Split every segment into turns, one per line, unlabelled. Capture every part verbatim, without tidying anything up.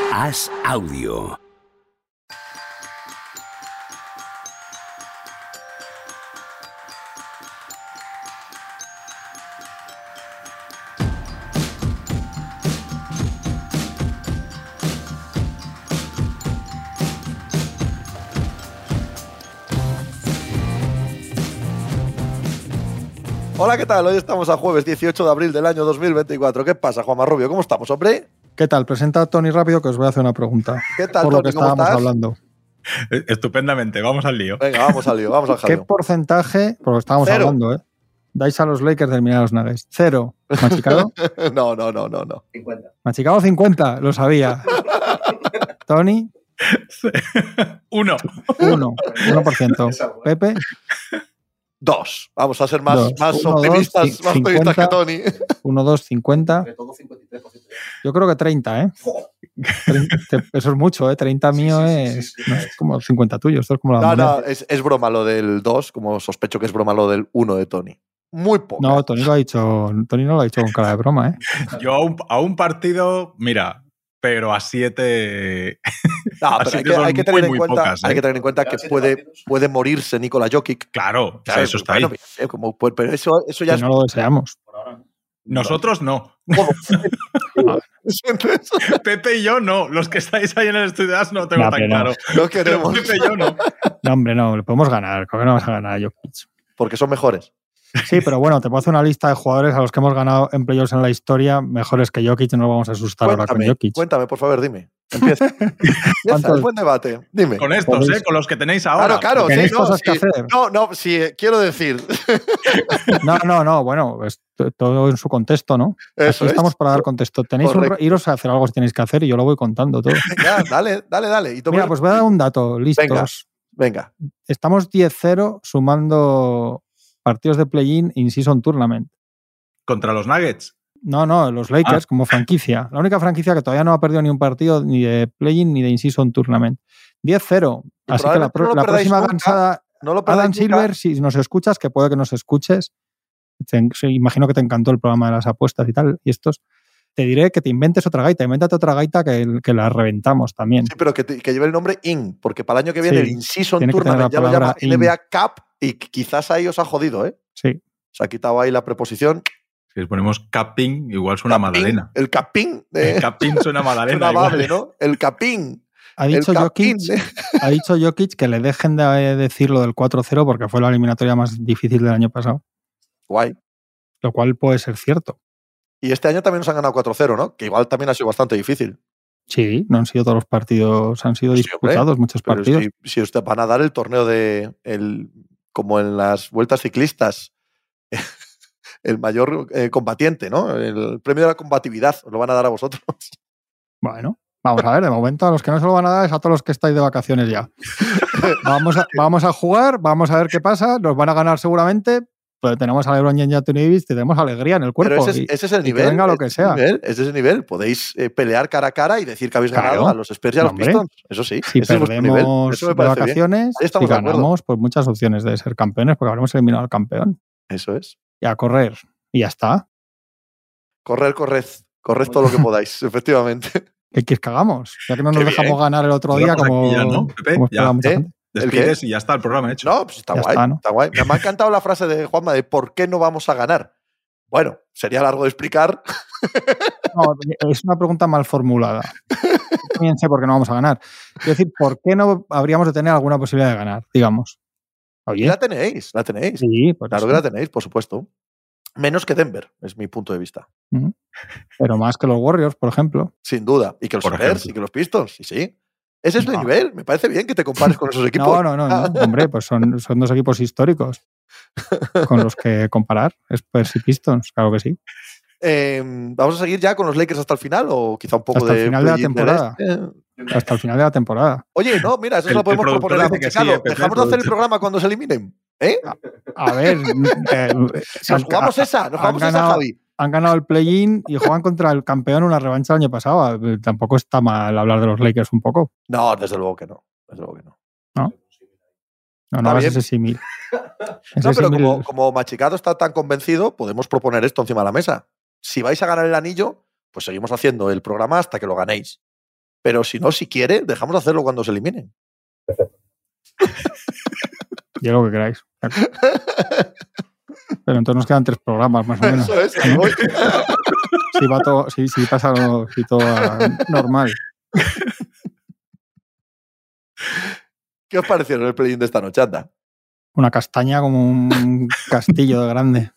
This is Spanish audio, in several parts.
Haz audio.
Hola, ¿qué tal? Hoy estamos a jueves dieciocho de abril del año dos mil veinticuatro. ¿Qué pasa, Juanma Rubio? ¿Cómo estamos, hombre?
¿Qué tal? Presenta a Tony rápido que os voy a hacer una pregunta.
¿Qué tal,
por lo
Tony?
que
¿Cómo
estábamos
estás?
hablando.
Estupendamente, vamos al lío.
Venga, vamos al lío, vamos al
¿Qué
jaleo.
porcentaje, por lo que estábamos
Cero.
hablando, eh? dais a los Lakers de eliminar a los Nuggets? Cero. ¿Machicado?
No, no, no, no, no.
cincuenta.
Machicado cincuenta, lo sabía. Tony,
Uno.
uno. uno por ciento. Pepe,
Dos. Vamos a ser más,
Dos.
más
Uno,
optimistas,
dos,
más
cincuenta.
optimistas que Tony.
uno, dos, cincuenta.
Entre todo, cincuenta y tres por ciento.
Yo creo que treinta, ¿eh? treinta, eso es mucho, ¿eh? treinta mío
Sí, sí, sí,
es,
sí, sí,
no,
sí.
es como cincuenta tuyo. Esto es como la
No,
moneda.
no, es, es broma lo del dos, como sospecho que es broma lo del uno de Tony. Muy poco.
No, Tony lo ha dicho, Tony no lo ha dicho con cara de broma, ¿eh?
Yo a un, a un partido, mira, pero a siete.
No,
a
pero hay
siete
que,
son
hay que tener
muy,
en
muy
cuenta,
pocas, ¿eh?
hay que tener en cuenta que
Siete
puede,
partidos.
puede morirse Nikola Jokic.
Claro, o sea,
Claro,
eso está
bueno,
ahí.
eh, como, pues, pero eso, eso ya
Que
es.
no lo deseamos.
Por ahora no.
Nosotros no.
¿Cómo? ¿Sientes?
Pepe y yo no. Los que estáis ahí en el estudio As no tengo
No,
tan
pero no.
claro.
No
Pero
queremos.
Pepe y yo no.
No, hombre, no, le podemos ganar. ¿Cómo que no vamos a ganar a Jokic?
Porque son mejores.
Sí, pero bueno, te puedo hacer una lista de jugadores a los que hemos ganado en playoffs en la historia mejores que Jokic, no nos vamos a asustar ahora con
Cuéntame,
Jokic.
cuéntame, por favor, dime. Empieza. Empieza,
¿Cuántos?
es buen debate. Dime.
Con estos,
Podéis-
¿eh? Con los que tenéis ahora.
Claro, claro, sí,
Tenéis
no,
cosas que
sí.
hacer.
No, no, sí, eh, quiero decir.
No, no, no, bueno, pues t- todo en su contexto, ¿no?
Eso
Aquí
es.
estamos para dar contexto. Tenéis un,
Correcto.
ra- iros a hacer algo si tenéis que hacer y yo lo voy contando todo.
Venga, dale, dale, dale. Y tú
Mira,
me-
pues voy a dar un dato, listos.
Venga. Venga.
Estamos diez cero sumando partidos de play-in in-season tournament.
Contra los Nuggets.
No, no, los Lakers
Ah.
como franquicia. La única franquicia que todavía no ha perdido ni un partido ni de play-in ni de in-season tournament. diez cero.
Y
Así que la,
probablemente
pro-
no lo
la
perdáis
próxima
nunca.
cansada,
No lo perdáis
Adam
nunca.
Silver, si nos escuchas, que puede que nos escuches, te- sí, imagino que te encantó el programa de las apuestas y tal, y estos, te diré que te inventes otra gaita, invéntate otra gaita que, que la reventamos también.
Sí, pero que, te- que lleve el nombre In, porque para el año que viene
Sí,
el In-Season
tiene que tener
Tournament
la
ya lo llama
palabra in.
N B A Cup y quizás ahí os ha jodido, ¿eh?
Sí.
Se ha quitado ahí la preposición.
Si les ponemos capping, igual suena
Capín,
Madalena.
El capín de.
El capping suena Madalena.
Suena
igual.
amable, ¿no? El capín.
Ha
El
dicho,
capín.
Jokic,
¿eh?
ha dicho Jokic que le dejen de decir lo del cuatro cero porque fue la eliminatoria más difícil del año pasado,
Guay.
lo cual puede ser cierto.
Y este año también nos han ganado cuatro cero, ¿no? Que igual también ha sido bastante difícil.
Sí, no han sido todos los partidos, han sido
Sí,
disputados muchos
Pero
partidos.
si, si usted van a dar el torneo de. El, como en las vueltas ciclistas. El mayor eh, combatiente, ¿no? El premio de la combatividad. Os lo van a dar a vosotros.
Bueno, vamos a ver, de momento a los que no se lo van a dar es a todos los que estáis de vacaciones ya. Vamos a, vamos a jugar, vamos a ver qué pasa, nos van a ganar seguramente, pero tenemos a LeBron James y a Anthony Davis y tenemos alegría en el cuerpo.
Pero ese es,
y-
ese es el
y que
nivel.
venga lo
ese
que
es el
sea.
nivel, ese es el nivel. Podéis eh, pelear cara a cara y decir que habéis ganado
Claro.
a los Spurs y a los
Hombre.
Pistons. Eso sí.
Si
ese es vuestro nivel.
perdemos
Eso me
de
parece bien.
vacaciones,
Ahí
si
estamos de acuerdo.
ganamos, pues muchas opciones de ser campeones, porque habremos eliminado al campeón.
Eso es.
Y a correr. Y ya está.
Correr, corred. Corred todo lo que podáis, efectivamente.
¿Qué quieres que hagamos? Ya que no nos
Qué
dejamos
bien.
ganar el otro día
Cerramos
como,
aquí ya, ¿no, Pepe?
como
Ya.
esperaba mucha
¿Eh?
gente.
¿El
Despides y ya está el programa hecho.
No, pues está
Ya
guay.
está, ¿no?
Está guay. Me ha encantado la frase de Juanma de ¿por qué no vamos a ganar? Bueno, sería largo de explicar.
No, es una pregunta mal formulada. Yo también sé por qué no vamos a ganar. Quiero decir, ¿por qué no habríamos de tener alguna posibilidad de ganar? Digamos.
Y
Oye,
la tenéis, la tenéis.
sí, por
Claro
eso.
que la tenéis, por supuesto. Menos que Denver, es mi punto de vista.
Ujú. Pero más que los Warriors, por ejemplo.
Sin duda. Y que los
Por
Spurs
ejemplo.
y que los Pistons. Sí, sí. Ese es el
No.
nivel. Me parece bien que te compares con esos equipos.
No, no, no, no. Hombre, pues son, son dos equipos históricos con los que comparar. Spurs y Pistons, claro que sí.
Eh, ¿Vamos a seguir ya con los Lakers hasta el final o quizá un poco
Hasta el
de
final de la
play-in del
temporada.
este?
Hasta el final de la temporada.
Oye, no, mira, eso se
El-
lo
el
podemos
productor
proponer a
dice que sí,
Machicado.
eh, Pepe,
Dejamos
el
de hacer el
productor.
programa cuando se eliminen. ¿Eh?
A ver, eh,
Nos jugamos esa, nos
han
jugamos esa,
ganado-
Javi.
han ganado el play-in y juegan contra el campeón una revancha el año pasado. Eh, Tampoco está mal hablar de los Lakers un poco.
No, desde luego que no. Desde luego que no.
No, no
Está
hagas
bien.
ese símil.
No,
Ese
pero
símil-
como, como Machicado está tan convencido, podemos proponer esto encima de la mesa. Si vais a ganar el anillo, pues seguimos haciendo el programa hasta que lo ganéis. pero si no, si quiere, dejamos de hacerlo cuando se eliminen.
Yo lo que queráis. Pero entonces nos quedan tres programas más o menos.
Eso es,
¿no?
voy.
Si va todo, si, si pasa lo, si todo normal.
¿Qué os parecieron el play-in de esta noche, anda?
Una castaña como un castillo de grande.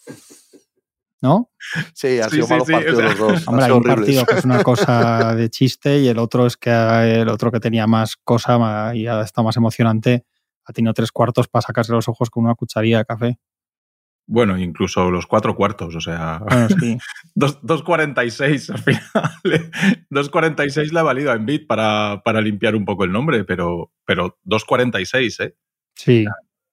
¿No?
Sí, han
Sí,
sido
sí,
malos
sí,
partidos
o sea,
los dos.
Hombre, hay un partido que es una cosa de chiste y el otro es que el otro que tenía más cosa y ya está más emocionante ha tenido tres cuartos para sacarse los ojos con una cucharilla de café.
Bueno, incluso los cuatro cuartos, o sea...
Bueno, sí.
dos cuarenta y seis al final. dos cuarenta y seis le ha valido a Embiid para, para limpiar un poco el nombre, pero, pero dos cuarenta y seis, ¿eh?
Sí,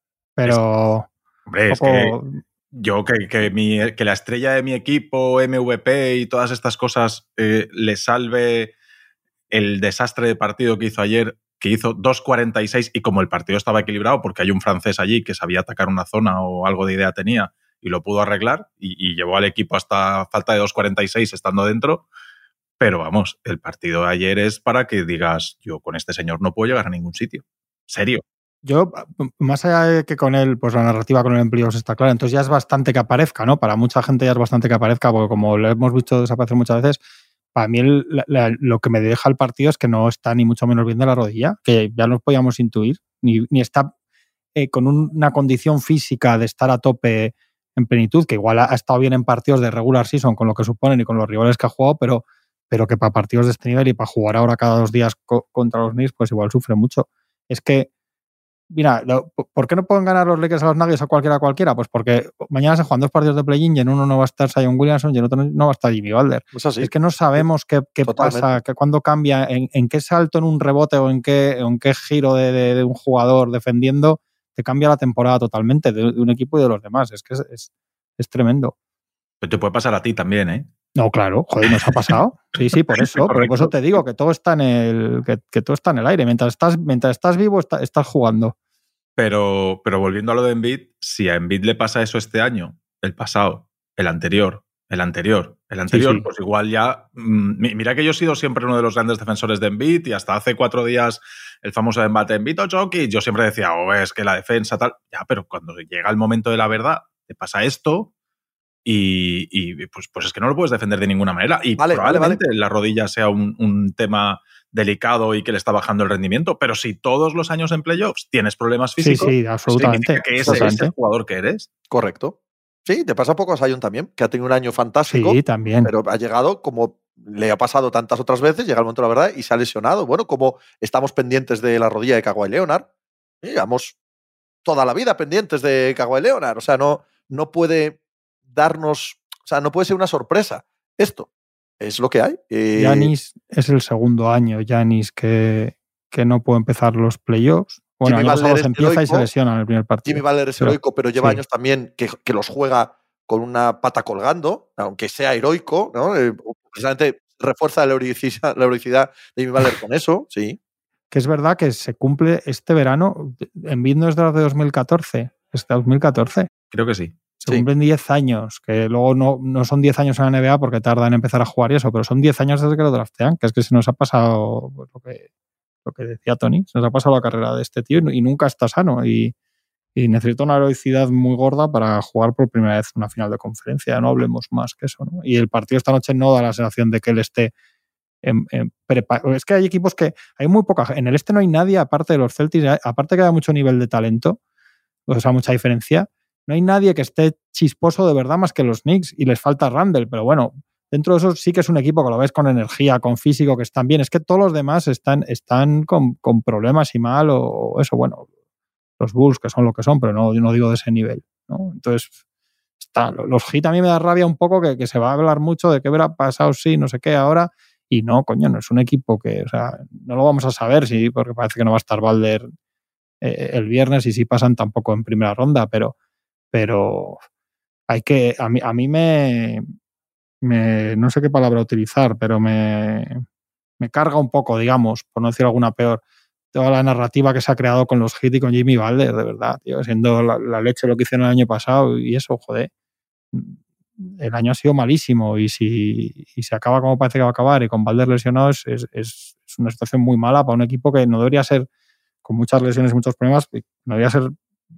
pero...
Es, hombre,
poco...
es que yo que, que, mi, que la estrella de mi equipo, M V P y todas estas cosas eh, le salve el desastre de partido que hizo ayer, que hizo dos cuarenta y seis y como el partido estaba equilibrado porque hay un francés allí que sabía atacar una zona o algo de idea tenía y lo pudo arreglar y, y llevó al equipo hasta falta de dos cuarenta y seis estando dentro, pero vamos, el partido de ayer es para que digas, yo con este señor no puedo llegar a ningún sitio. ¿Serio?
Yo, más allá de que con él, pues la narrativa con el empleo está clara, entonces ya es bastante que aparezca, ¿no? Para mucha gente ya es bastante que aparezca, porque como lo hemos visto desaparecer muchas veces, para mí el, la, lo que me deja el partido es que no está ni mucho menos bien de la rodilla, que ya nos podíamos intuir, ni, ni está eh, con un, una condición física de estar a tope en plenitud, que igual ha, ha estado bien en partidos de regular season con lo que suponen y con los rivales que ha jugado, pero, pero que para partidos de este nivel y para jugar ahora cada dos días co- contra los Knicks, pues igual sufre mucho. Es que mira, ¿por qué no pueden ganar los Lakers a los Nuggets a cualquiera a cualquiera? Pues porque mañana se juegan dos partidos de play-in y en uno no va a estar Zion Williamson y en otro no va a estar Jimmy Butler.
Es así.
Es que no sabemos qué, qué pasa, que cuándo cambia, en, en qué salto en un rebote o en qué, en qué giro de, de, de un jugador defendiendo te cambia la temporada totalmente de, de un equipo y de los demás. Es que es, es, es tremendo.
Pero te puede pasar a ti también, ¿eh?
No, claro, joder, nos ha pasado. Sí, sí, por eso. Pero por eso te digo que todo está en el, que, que todo está en el aire. Mientras estás, mientras estás vivo, está, estás jugando.
Pero, pero volviendo a lo de Embiid, si a Embiid le pasa eso este año, el pasado, el anterior, el anterior, el anterior, sí, sí. Pues igual ya... Mmm, mira que yo he sido siempre uno de los grandes defensores de Embiid y hasta hace cuatro días el famoso debate Embiid o Jokic, yo siempre decía, oh, es que la defensa tal... Ya, pero cuando llega el momento de la verdad, te pasa esto y, y pues, pues es que no lo puedes defender de ninguna manera. Y vale, probablemente vale, vale. la rodilla sea un, un tema... delicado y que le está bajando el rendimiento, pero si todos los años en playoffs tienes problemas físicos,
sí, sí, absolutamente,
que ese es el jugador que eres.
Correcto. Sí, te pasa poco a Zion también, que ha tenido un año fantástico,
sí, también.
pero ha llegado como le ha pasado tantas otras veces, llega el momento de la verdad y se ha lesionado. Bueno, como estamos pendientes de la rodilla de Kawhi Leonard, digamos, toda la vida pendientes de Kawhi Leonard, o sea, no, no puede darnos, o sea, no puede ser una sorpresa esto. Es lo que hay.
Giannis eh, es el segundo año, Giannis, que, que no puede empezar los playoffs. Bueno,
Jimmy
Butler
es
empieza
heroico,
y se lesiona en el primer partido.
Jimmy Butler es
pero,
heroico, pero lleva
sí.
años también que, que los juega con una pata colgando, aunque sea heroico, ¿no? Eh, precisamente refuerza la heroicidad, la heroicidad de Jimmy Butler con eso, sí.
Que es verdad que se cumple este verano, Embiid no es de dos mil catorce, es de dos mil catorce.
Creo que sí.
Se cumplen diez años, que luego no, no son diez años en la N B A porque tarda en empezar a jugar y eso, pero son diez años desde que lo draftean, que es que se nos ha pasado pues, lo, que, lo que decía Tony, se nos ha pasado la carrera de este tío y, y nunca está sano y, y necesita una heroicidad muy gorda para jugar por primera vez una final de conferencia, no hablemos más que eso, ¿no? Y el partido esta noche no da la sensación de que él esté en, en prepa- es que hay equipos que hay muy poca, en el este no hay nadie aparte de los Celtics, aparte que haya mucho nivel de talento, o sea, mucha diferencia. No hay nadie que esté chisposo de verdad más que los Knicks y les falta Randle, pero bueno, dentro de eso sí que es un equipo que lo ves con energía, con físico, que están bien. Es que todos los demás están, están con, con problemas y mal o, o eso, bueno, los Bulls que son lo que son, pero no, yo no digo de ese nivel, ¿no? Entonces, está, los Heat a mí me da rabia un poco que, que se va a hablar mucho de qué habrá pasado, sí, no sé qué ahora, y no, coño, no es un equipo que, o sea, no lo vamos a saber, sí, porque parece que no va a estar Balder eh, el viernes y si pasan tampoco en primera ronda, pero pero hay que, a mí, a mí me, me, no sé qué palabra utilizar, pero me, me carga un poco, digamos, por no decir alguna peor, toda la narrativa que se ha creado con los Heat y con Jimmy Butler, de verdad, tío, siendo la, la leche lo que hicieron el año pasado y eso, joder, el año ha sido malísimo y si y se acaba como parece que va a acabar y con Butler lesionado es, es, es una situación muy mala para un equipo que no debería ser, con muchas lesiones y muchos problemas, no debería ser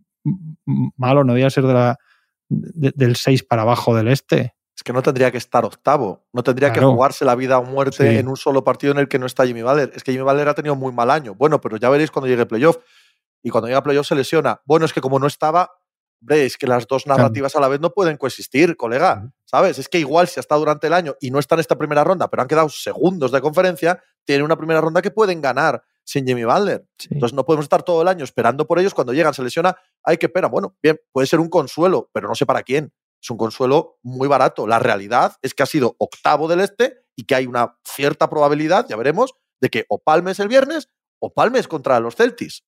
malo, no debería ser de la, de, del seis para abajo del este.
Es que no tendría que estar octavo, no tendría claro. que jugarse la vida o muerte sí. en un solo partido en el que no está Jimmy Butler. Es que Jimmy Butler ha tenido muy mal año. Bueno, pero ya veréis cuando llegue el playoff. Y cuando llega el playoff se lesiona. Bueno, es que como no estaba, veis que las dos narrativas a la vez no pueden coexistir, colega. ¿Sabes? Es que igual si ha estado durante el año y no está en esta primera ronda, pero han quedado segundos de conferencia, tiene una primera ronda que pueden ganar sin Jimmy Butler. Sí. Entonces no podemos estar todo el año esperando por ellos. Cuando llegan, se lesiona, hay que esperar. Bueno, bien, puede ser un consuelo, pero no sé para quién. Es un consuelo muy barato. La realidad es que ha sido octavo del este y que hay una cierta probabilidad, ya veremos, de que o palmes el viernes o palmes contra los Celtics.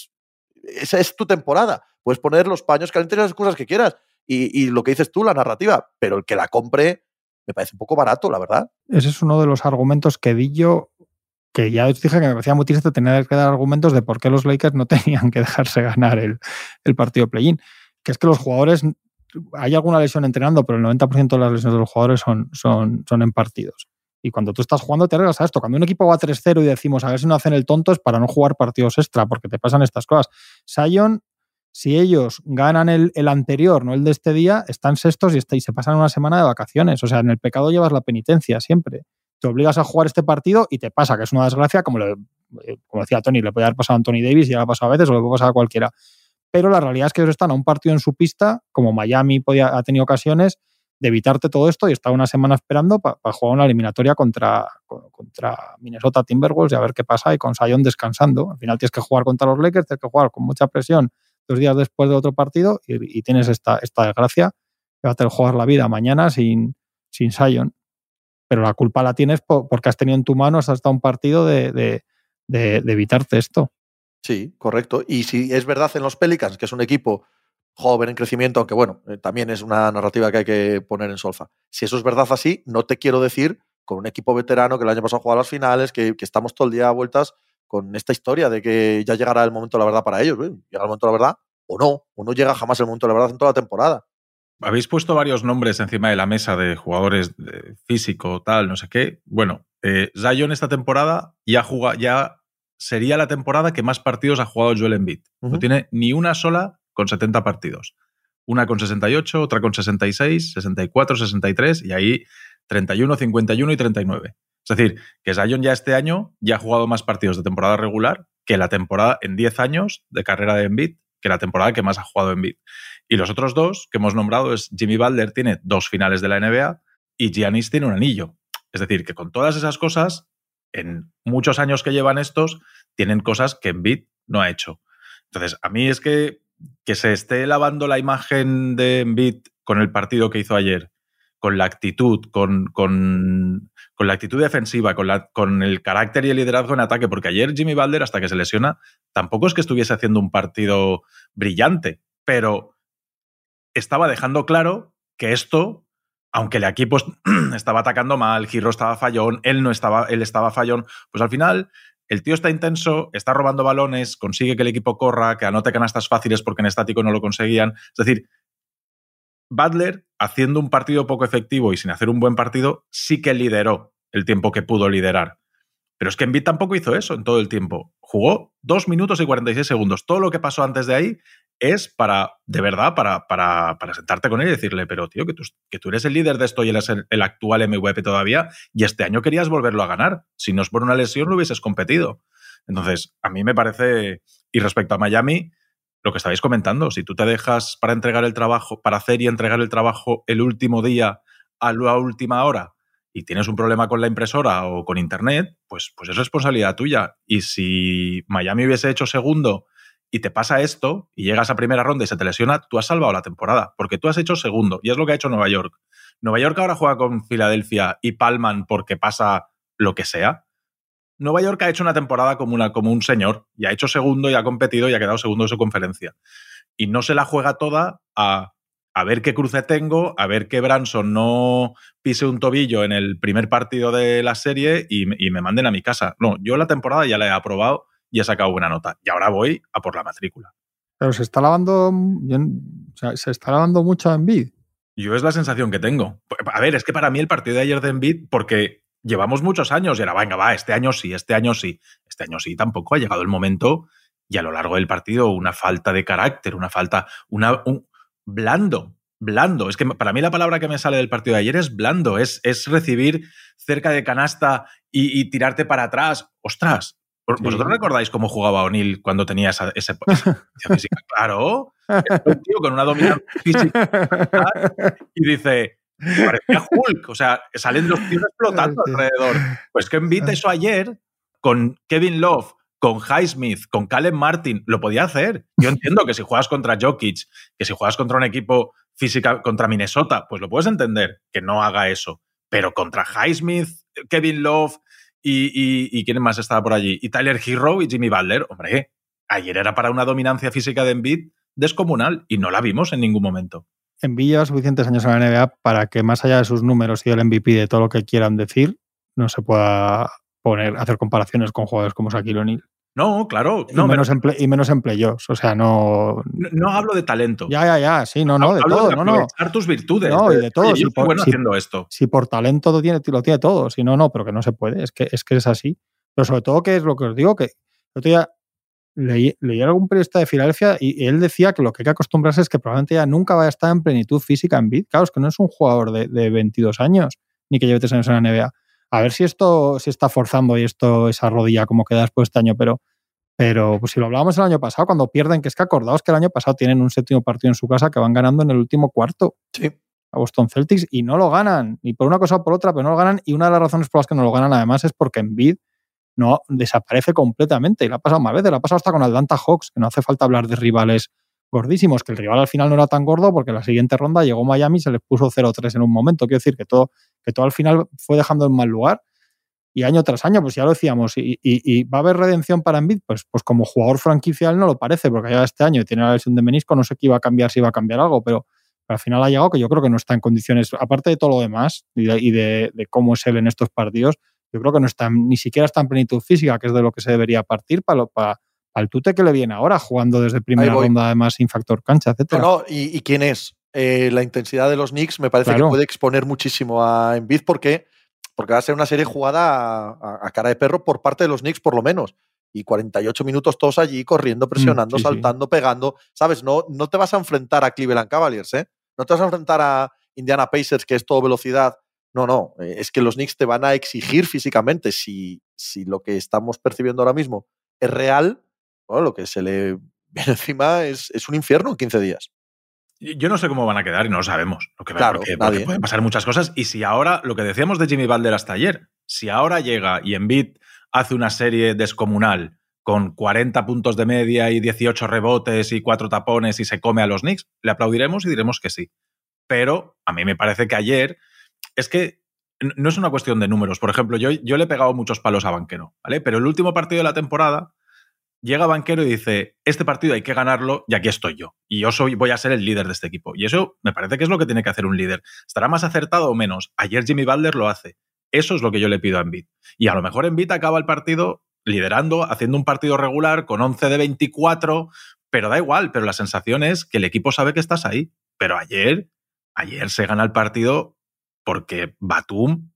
Esa es tu temporada. Puedes poner los paños calientes y las excusas que quieras. Y, y lo que dices tú, la narrativa. Pero el que la compre me parece un poco barato, la verdad.
Ese es uno de los argumentos que di yo, que ya os dije que me parecía muy triste tener que dar argumentos de por qué los Lakers no tenían que dejarse ganar el, el partido play-in. Que es que los jugadores... Hay alguna lesión entrenando, pero el noventa por ciento de las lesiones de los jugadores son, son, son en partidos. Y cuando tú estás jugando te arreglas a esto. Cuando un equipo va tres cero y decimos a ver si no hacen el tonto es para no jugar partidos extra, porque te pasan estas cosas. Zion, si ellos ganan el, el anterior, no el de este día, están sextos y, está, y se pasan una semana de vacaciones. O sea, en el pecado llevas la penitencia siempre. Te obligas a jugar este partido y te pasa, que es una desgracia, como, le, como decía Tony, le puede haber pasado a Anthony Davis y ya le ha pasado a veces o le puede pasar a cualquiera. Pero la realidad es que ellos están a un partido en su pista, como Miami podía, ha tenido ocasiones de evitarte todo esto y está una semana esperando para pa jugar una eliminatoria contra, contra Minnesota Timberwolves y a ver qué pasa, y con Zion descansando. Al final tienes que jugar contra los Lakers, tienes que jugar con mucha presión dos días después de otro partido y, y tienes esta, esta desgracia que va a tener que jugar la vida mañana sin, sin Zion. Pero la culpa la tienes por, porque has tenido en tu mano hasta un partido de, de, de, de evitarte esto.
Sí, correcto. Y si es verdad en los Pelicans, que es un equipo joven en crecimiento, aunque bueno, eh, también es una narrativa que hay que poner en solfa. Si eso es verdad así, no te quiero decir con un equipo veterano que el año pasado jugó a las finales, que, que estamos todo el día a vueltas con esta historia de que ya llegará el momento de la verdad para ellos. ¿eh? Llega el momento de la verdad o no, o no llega jamás el momento de la verdad en toda la temporada.
Habéis puesto varios nombres encima de la mesa de jugadores de físico, tal, no sé qué. Bueno, eh, Zion esta temporada ya juega, ya sería la temporada que más partidos ha jugado Joel Embiid. Uh-huh. No tiene ni una sola con setenta partidos. Una con sesenta y ocho, otra con sesenta y seis, sesenta y cuatro, sesenta y tres y ahí treinta y uno, cincuenta y uno y treinta y nueve. Es decir, que Zion ya este año ya ha jugado más partidos de temporada regular que la temporada en diez años de carrera de Embiid, que la temporada que más ha jugado Embiid. Y los otros dos que hemos nombrado es Jimmy Butler tiene dos finales de la N B A y Giannis tiene un anillo. Es decir, que con todas esas cosas, en muchos años que llevan estos, tienen cosas que Embiid no ha hecho. Entonces, a mí es que, que se esté lavando la imagen de Embiid con el partido que hizo ayer, con la actitud, con, con, con la actitud defensiva, con, la, con el carácter y el liderazgo en ataque, porque ayer Jimmy Butler, hasta que se lesiona, tampoco es que estuviese haciendo un partido brillante, pero estaba dejando claro que esto, aunque el equipo estaba atacando mal, Herro estaba fallón, él no estaba, él estaba fallón, pues al final el tío está intenso, está robando balones, consigue que el equipo corra, que anote canastas fáciles porque en estático no lo conseguían. Es decir, Butler, haciendo un partido poco efectivo y sin hacer un buen partido, sí que lideró el tiempo que pudo liderar. Pero es que Embiid tampoco hizo eso en todo el tiempo. Jugó dos minutos y cuarenta y seis segundos. Todo lo que pasó antes de ahí es para, de verdad, para, para, para sentarte con él y decirle, pero tío, que tú, que tú eres el líder de esto y eres el, el actual M V P todavía y este año querías volverlo a ganar. Si no es por una lesión, no hubieses competido. Entonces, a mí me parece, y respecto a Miami, lo que estabais comentando, si tú te dejas para entregar el trabajo, para hacer y entregar el trabajo el último día a la última hora y tienes un problema con la impresora o con internet, pues, pues es responsabilidad tuya. Y si Miami hubiese hecho segundo y te pasa esto y llegas a primera ronda y se te lesiona, tú has salvado la temporada, porque tú has hecho segundo, y es lo que ha hecho Nueva York. Nueva York ahora juega con Filadelfia y palman porque pasa lo que sea. Nueva York ha hecho una temporada como, una, como un señor, y ha hecho segundo y ha competido y ha quedado segundo de su conferencia. Y no se la juega toda a, a ver qué cruce tengo, a ver que Branson no pise un tobillo en el primer partido de la serie y, y me manden a mi casa. No, yo la temporada ya la he aprobado y he sacado buena nota. Y ahora voy a por la matrícula.
Pero se está lavando, o sea, se está lavando mucho a Embiid.
Yo es la sensación que tengo. A ver, es que para mí el partido de ayer de Embiid, porque llevamos muchos años y era, venga, va, este año sí, este año sí. Este año sí tampoco ha llegado el momento y a lo largo del partido una falta de carácter, una falta, una, un blando, blando. Es que para mí la palabra que me sale del partido de ayer es blando, es, es recibir cerca de canasta y, y tirarte para atrás. ¡Ostras! ¿Vosotros sí. recordáis cómo jugaba O'Neal cuando tenía esa, esa, esa física? Claro, es un tío con una dominancia física y dice, parecía Hulk, o sea, salen los tíos explotando sí. alrededor. Pues que Embiid eso ayer con Kevin Love, con Highsmith, con Caleb Martin, lo podía hacer. Yo entiendo que si juegas contra Jokic, que si juegas contra un equipo física, contra Minnesota, pues lo puedes entender, que no haga eso. Pero contra Highsmith, Kevin Love y, y, y ¿quién más estaba por allí? Y Tyler Herro y Jimmy Butler. Hombre, ayer era para una dominancia física de Embiid descomunal y no la vimos en ningún momento.
Embiid lleva suficientes años en la N B A para que más allá de sus números y del M V P de todo lo que quieran decir, no se pueda poner, hacer comparaciones con jugadores como Shaquille O'Neal.
No, claro.
Y,
no,
menos
pero...
en play, y menos en playoffs. O sea, no...
no... No hablo de talento.
Ya, ya, ya. Sí, no, no, de
hablo
todo.
de
no, no.
tus virtudes.
No, y de todo.
Oye,
si
yo
por,
bueno
si,
haciendo esto.
Si por talento lo tiene, lo tiene todo. Si no, no, pero que no se puede. Es que es, que es así. Pero sobre todo, que es lo que os digo, que el otro día leí, leí a algún periodista de Filadelfia y, y él decía que lo que hay que acostumbrarse es que probablemente ya nunca vaya a estar en plenitud física en Embiid. Claro, es que no es un jugador de, de veintidós años, ni que lleve tres años en la N B A. A ver si esto se está forzando y esto, esa rodilla como queda después este año, pero Pero pues si lo hablábamos el año pasado, cuando pierden, que es que acordaos que el año pasado tienen un séptimo partido en su casa que van ganando en el último cuarto.
Sí.
A Boston Celtics y no lo ganan, ni por una cosa o por otra, pero no lo ganan. Y una de las razones por las que no lo ganan además es porque Embiid no desaparece completamente. Y lo ha pasado más veces, lo ha pasado hasta con Atlanta Hawks, que no hace falta hablar de rivales gordísimos, que el rival al final no era tan gordo porque en la siguiente ronda llegó Miami y se les puso cero tres en un momento. Quiero decir que todo, que todo al final fue dejando en mal lugar. Y año tras año, pues ya lo decíamos, y, y, y va a haber redención para Embiid, pues, pues como jugador franquicial no lo parece, porque ya este año tiene la lesión de menisco, no sé qué iba a cambiar, si iba a cambiar algo, pero, pero al final ha llegado que yo creo que no está en condiciones, aparte de todo lo demás, y de, y de, de cómo es él en estos partidos, yo creo que no está, ni siquiera está en plenitud física, que es de lo que se debería partir para, lo, para, para el tute que le viene ahora, jugando desde primera ronda, además sin factor cancha, etcétera.
No, no, ¿y, y quién es? Eh, la intensidad de los Knicks me parece claro. que puede exponer muchísimo a Embiid porque... porque va a ser una serie jugada a, a, a cara de perro por parte de los Knicks, por lo menos. Y cuarenta y ocho minutos todos allí, corriendo, presionando, mm, sí, saltando, sí. pegando. ¿Sabes? No, no te vas a enfrentar a Cleveland Cavaliers, ¿eh? No te vas a enfrentar a Indiana Pacers, que es todo velocidad. No, no. Es que los Knicks te van a exigir físicamente. Si, si lo que estamos percibiendo ahora mismo es real, bueno, lo que se le viene encima es, es un infierno en quince días.
Yo no sé cómo van a quedar y no lo sabemos. Lo que
claro,
porque, porque pueden pasar muchas cosas. Y si ahora, lo que decíamos de Jimmy Butler hasta ayer, si ahora llega y Embiid hace una serie descomunal con cuarenta puntos de media y dieciocho rebotes y cuatro tapones y se come a los Knicks, le aplaudiremos y diremos que sí. Pero a mí me parece que ayer es que no es una cuestión de números. Por ejemplo, yo, yo le he pegado muchos palos a Banquero, ¿vale? Pero el último partido de la temporada llega Banquero y dice, este partido hay que ganarlo y aquí estoy yo. Y yo soy, voy a ser el líder de este equipo. Y eso me parece que es lo que tiene que hacer un líder. ¿Estará más acertado o menos? Ayer Jimmy Butler lo hace. Eso es lo que yo le pido a Embiid. Y a lo mejor Embiid acaba el partido liderando, haciendo un partido regular con once de veinticuatro, pero da igual. Pero la sensación es que el equipo sabe que estás ahí. Pero ayer, ayer se gana el partido porque Batum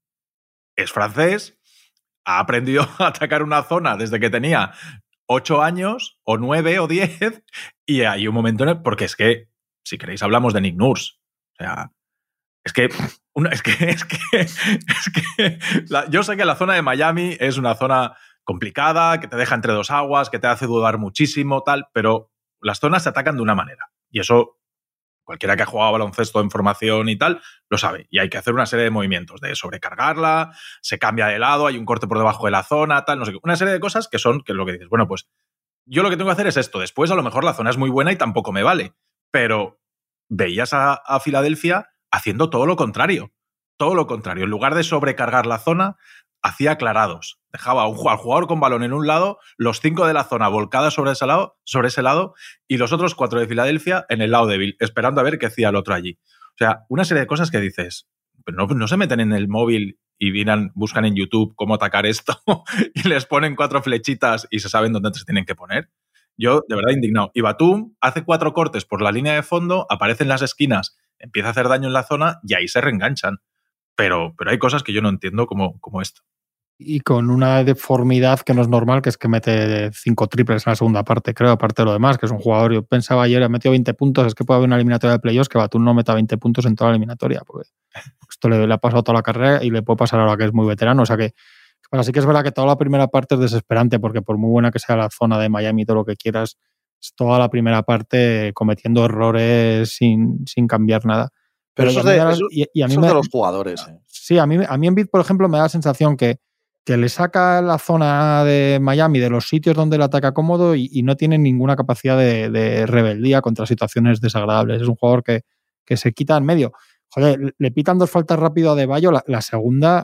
es francés, ha aprendido a atacar una zona desde que tenía ocho años, o nueve, o diez, y hay un momento en el, porque es que, si queréis, hablamos de Nick Nurse. O sea, es que, una, es que, es que, es que la, yo sé que la zona de Miami es una zona complicada, que te deja entre dos aguas, que te hace dudar muchísimo, tal, pero las zonas se atacan de una manera. Y eso, cualquiera que ha jugado baloncesto en formación y tal, lo sabe. Y hay que hacer una serie de movimientos, de sobrecargarla, se cambia de lado, hay un corte por debajo de la zona, tal, no sé qué. Una serie de cosas que son, que es lo que dices, bueno, pues yo lo que tengo que hacer es esto. Después, a lo mejor la zona es muy buena y tampoco me vale. Pero veías a, a Filadelfia haciendo todo lo contrario. Todo lo contrario. En lugar de sobrecargar la zona, hacía aclarados. Dejaba un, al jugador con balón en un lado, los cinco de la zona volcadas sobre ese lado, sobre ese lado y los otros cuatro de Filadelfia en el lado débil, esperando a ver qué hacía el otro allí. O sea, una serie de cosas que dices, no, no se meten en el móvil y miran, buscan en YouTube cómo atacar esto y les ponen cuatro flechitas y se saben dónde se tienen que poner. Yo, de verdad, indignado. Y Batum hace cuatro cortes por la línea de fondo, aparece en las esquinas, empieza a hacer daño en la zona y ahí se reenganchan. pero, pero hay cosas que yo no entiendo como, como esto.
Y con una deformidad que no es normal, que es que mete cinco triples en la segunda parte, creo, aparte de lo demás, que es un jugador, yo pensaba ayer, ha metido veinte puntos, es que puede haber una eliminatoria de playoffs que Batum no meta veinte puntos en toda la eliminatoria, porque esto le, le ha pasado toda la carrera y le puede pasar ahora que es muy veterano, o sea que pero sí que es verdad que toda la primera parte es desesperante, porque por muy buena que sea la zona de Miami y todo lo que quieras, es toda la primera parte cometiendo errores sin, sin cambiar nada.
Pero, pero eso, es de, eso, y, y a mí eso me, es de los jugadores. Eh.
Sí, a mí, a mí Embiid, por ejemplo, me da la sensación que, que le saca la zona de Miami de los sitios donde le ataca cómodo y, y no tiene ninguna capacidad de, de rebeldía contra situaciones desagradables. Es un jugador que, que se quita en medio. Joder, le pitan dos faltas rápido a Adebayo, la, la segunda...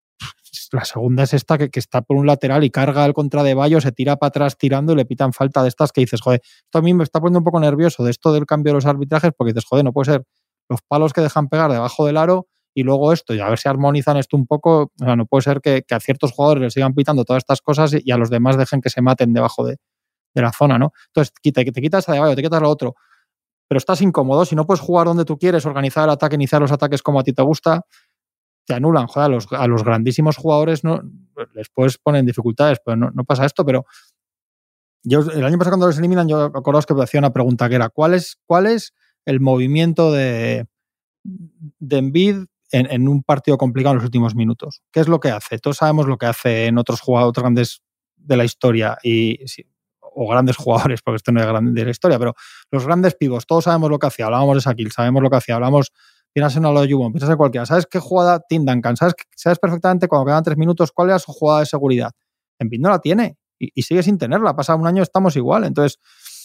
La segunda es esta que, que está por un lateral y carga al contra de Bayo, se tira para atrás tirando y le pitan falta de estas que dices, joder, esto a mí me está poniendo un poco nervioso de esto del cambio de los arbitrajes porque dices, joder, no puede ser los palos que dejan pegar debajo del aro y luego esto, y a ver si armonizan esto un poco, o sea, no puede ser que, que a ciertos jugadores les sigan pitando todas estas cosas y a los demás dejen que se maten debajo de, de la zona, ¿no? Entonces, te, te quitas a de Bayo, te quitas lo otro, pero estás incómodo, si no puedes jugar donde tú quieres, organizar el ataque, iniciar los ataques como a ti te gusta, te anulan, joder, a los, a los grandísimos jugadores no les puedes poner en dificultades, pero no, no pasa esto, pero yo el año pasado cuando los eliminan, yo acordaos que me hacía una pregunta que era, ¿cuál es, cuál es el movimiento de, de Embiid en, en un partido complicado en los últimos minutos? ¿Qué es lo que hace? Todos sabemos lo que hace en otros jugadores, otros grandes de la historia y sí, o grandes jugadores, porque esto no es grande de la historia, pero los grandes pivos, todos sabemos lo que hacía, hablábamos de Shaquille, sabemos lo que hacía, hablamos piensas en Olajuwon, piensas en cualquiera. ¿Sabes qué jugada Tim Duncan? ¿Sabes, sabes perfectamente cuando quedan tres minutos cuál era su jugada de seguridad? Embiid no la tiene y, y sigue sin tenerla. Ha pasado un año, estamos igual. Entonces,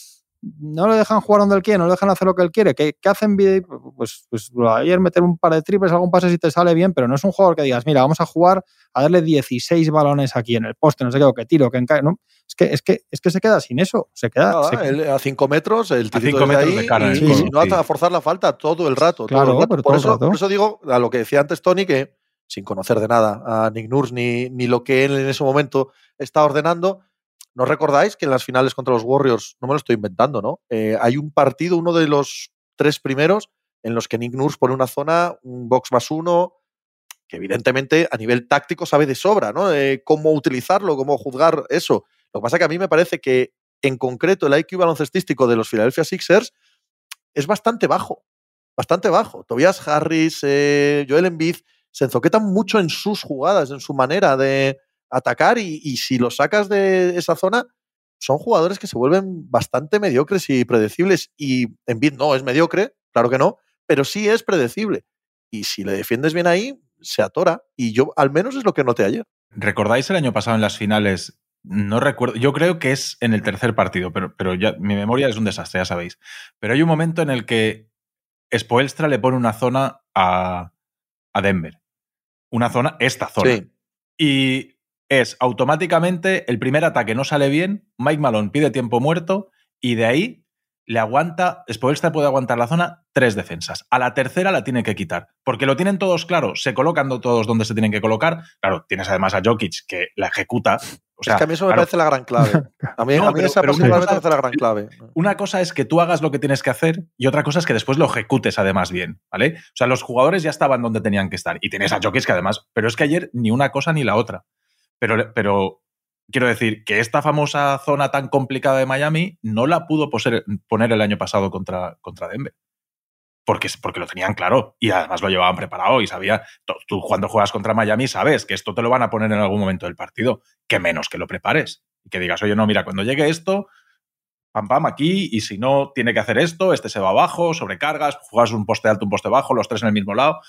no le dejan jugar donde él quiere, no le dejan hacer lo que él quiere. ¿Qué, qué hacen Embiid? Pues, pues ayer meter un par de triples, algún pase si te sale bien, pero no es un jugador que digas, mira, vamos a jugar a darle dieciséis balones aquí en el poste, no sé qué, o que tiro, que encaje. No, es que, es que, es que se queda sin eso. Se queda,
Nada,
se queda.
Él a cinco metros, el
a cinco metros
de, ahí,
de cara.
Y,
sí,
y
sí.
no hasta a forzar la falta todo el rato.
Claro,
todo el rato.
Pero
por,
todo
eso,
el rato.
por eso digo a lo que decía antes Tony, que sin conocer de nada a Nick Nurse ni, ni lo que él en ese momento está ordenando, ¿no recordáis que en las finales contra los Warriors, no me lo estoy inventando, ¿no? Eh, hay un partido, uno de los tres primeros, en los que Nick Nurse pone una zona, un box más uno, que evidentemente a nivel táctico sabe de sobra, ¿no? Eh, cómo utilizarlo, cómo juzgar eso. Lo que pasa es que a mí me parece que, en concreto, el I Q baloncestístico de los Philadelphia Sixers es bastante bajo, bastante bajo. Tobias Harris, eh, Joel Embiid se enzoquetan mucho en sus jugadas, en su manera de atacar y, y si los sacas de esa zona, son jugadores que se vuelven bastante mediocres y predecibles. Y Embiid no es mediocre, claro que no, pero sí es predecible. Y si le defiendes bien ahí, se atora. Y yo, al menos, es lo que noté ayer.
¿Recordáis el año pasado en las finales? No recuerdo, yo creo que es en el tercer partido, pero, pero ya mi memoria es un desastre, ya sabéis. Pero hay un momento en el que Spoelstra le pone una zona a, a Denver. Una zona, esta zona.
Sí.
Y es automáticamente el primer ataque no sale bien, Mike Malone pide tiempo muerto y de ahí le aguanta, Spoelstra puede aguantar la zona tres defensas. A la tercera la tiene que quitar, porque lo tienen todos claro, se colocan todos donde se tienen que colocar. Claro, tienes además a Jokic que la ejecuta. O sea,
es que a mí eso me
claro,
parece la gran clave. A mí,
no,
a mí
pero,
esa
pero
posibilidad
me
parece la gran clave.
Una cosa es que tú hagas lo que tienes que hacer y otra cosa es que después lo ejecutes además bien, ¿vale? O sea, los jugadores ya estaban donde tenían que estar y tienes a Jokic que además, pero es que ayer ni una cosa ni la otra. Pero, pero quiero decir que esta famosa zona tan complicada de Miami no la pudo poser, poner el año pasado contra, contra Denver. Porque, porque lo tenían claro y además lo llevaban preparado y sabía, tú cuando juegas contra Miami sabes que esto te lo van a poner en algún momento del partido, que menos que lo prepares y que digas, oye, no, mira, cuando llegue esto, pam, pam, aquí, y si no, tiene que hacer esto, este se va abajo, sobrecargas, juegas un poste alto, un poste bajo, los tres en el mismo lado.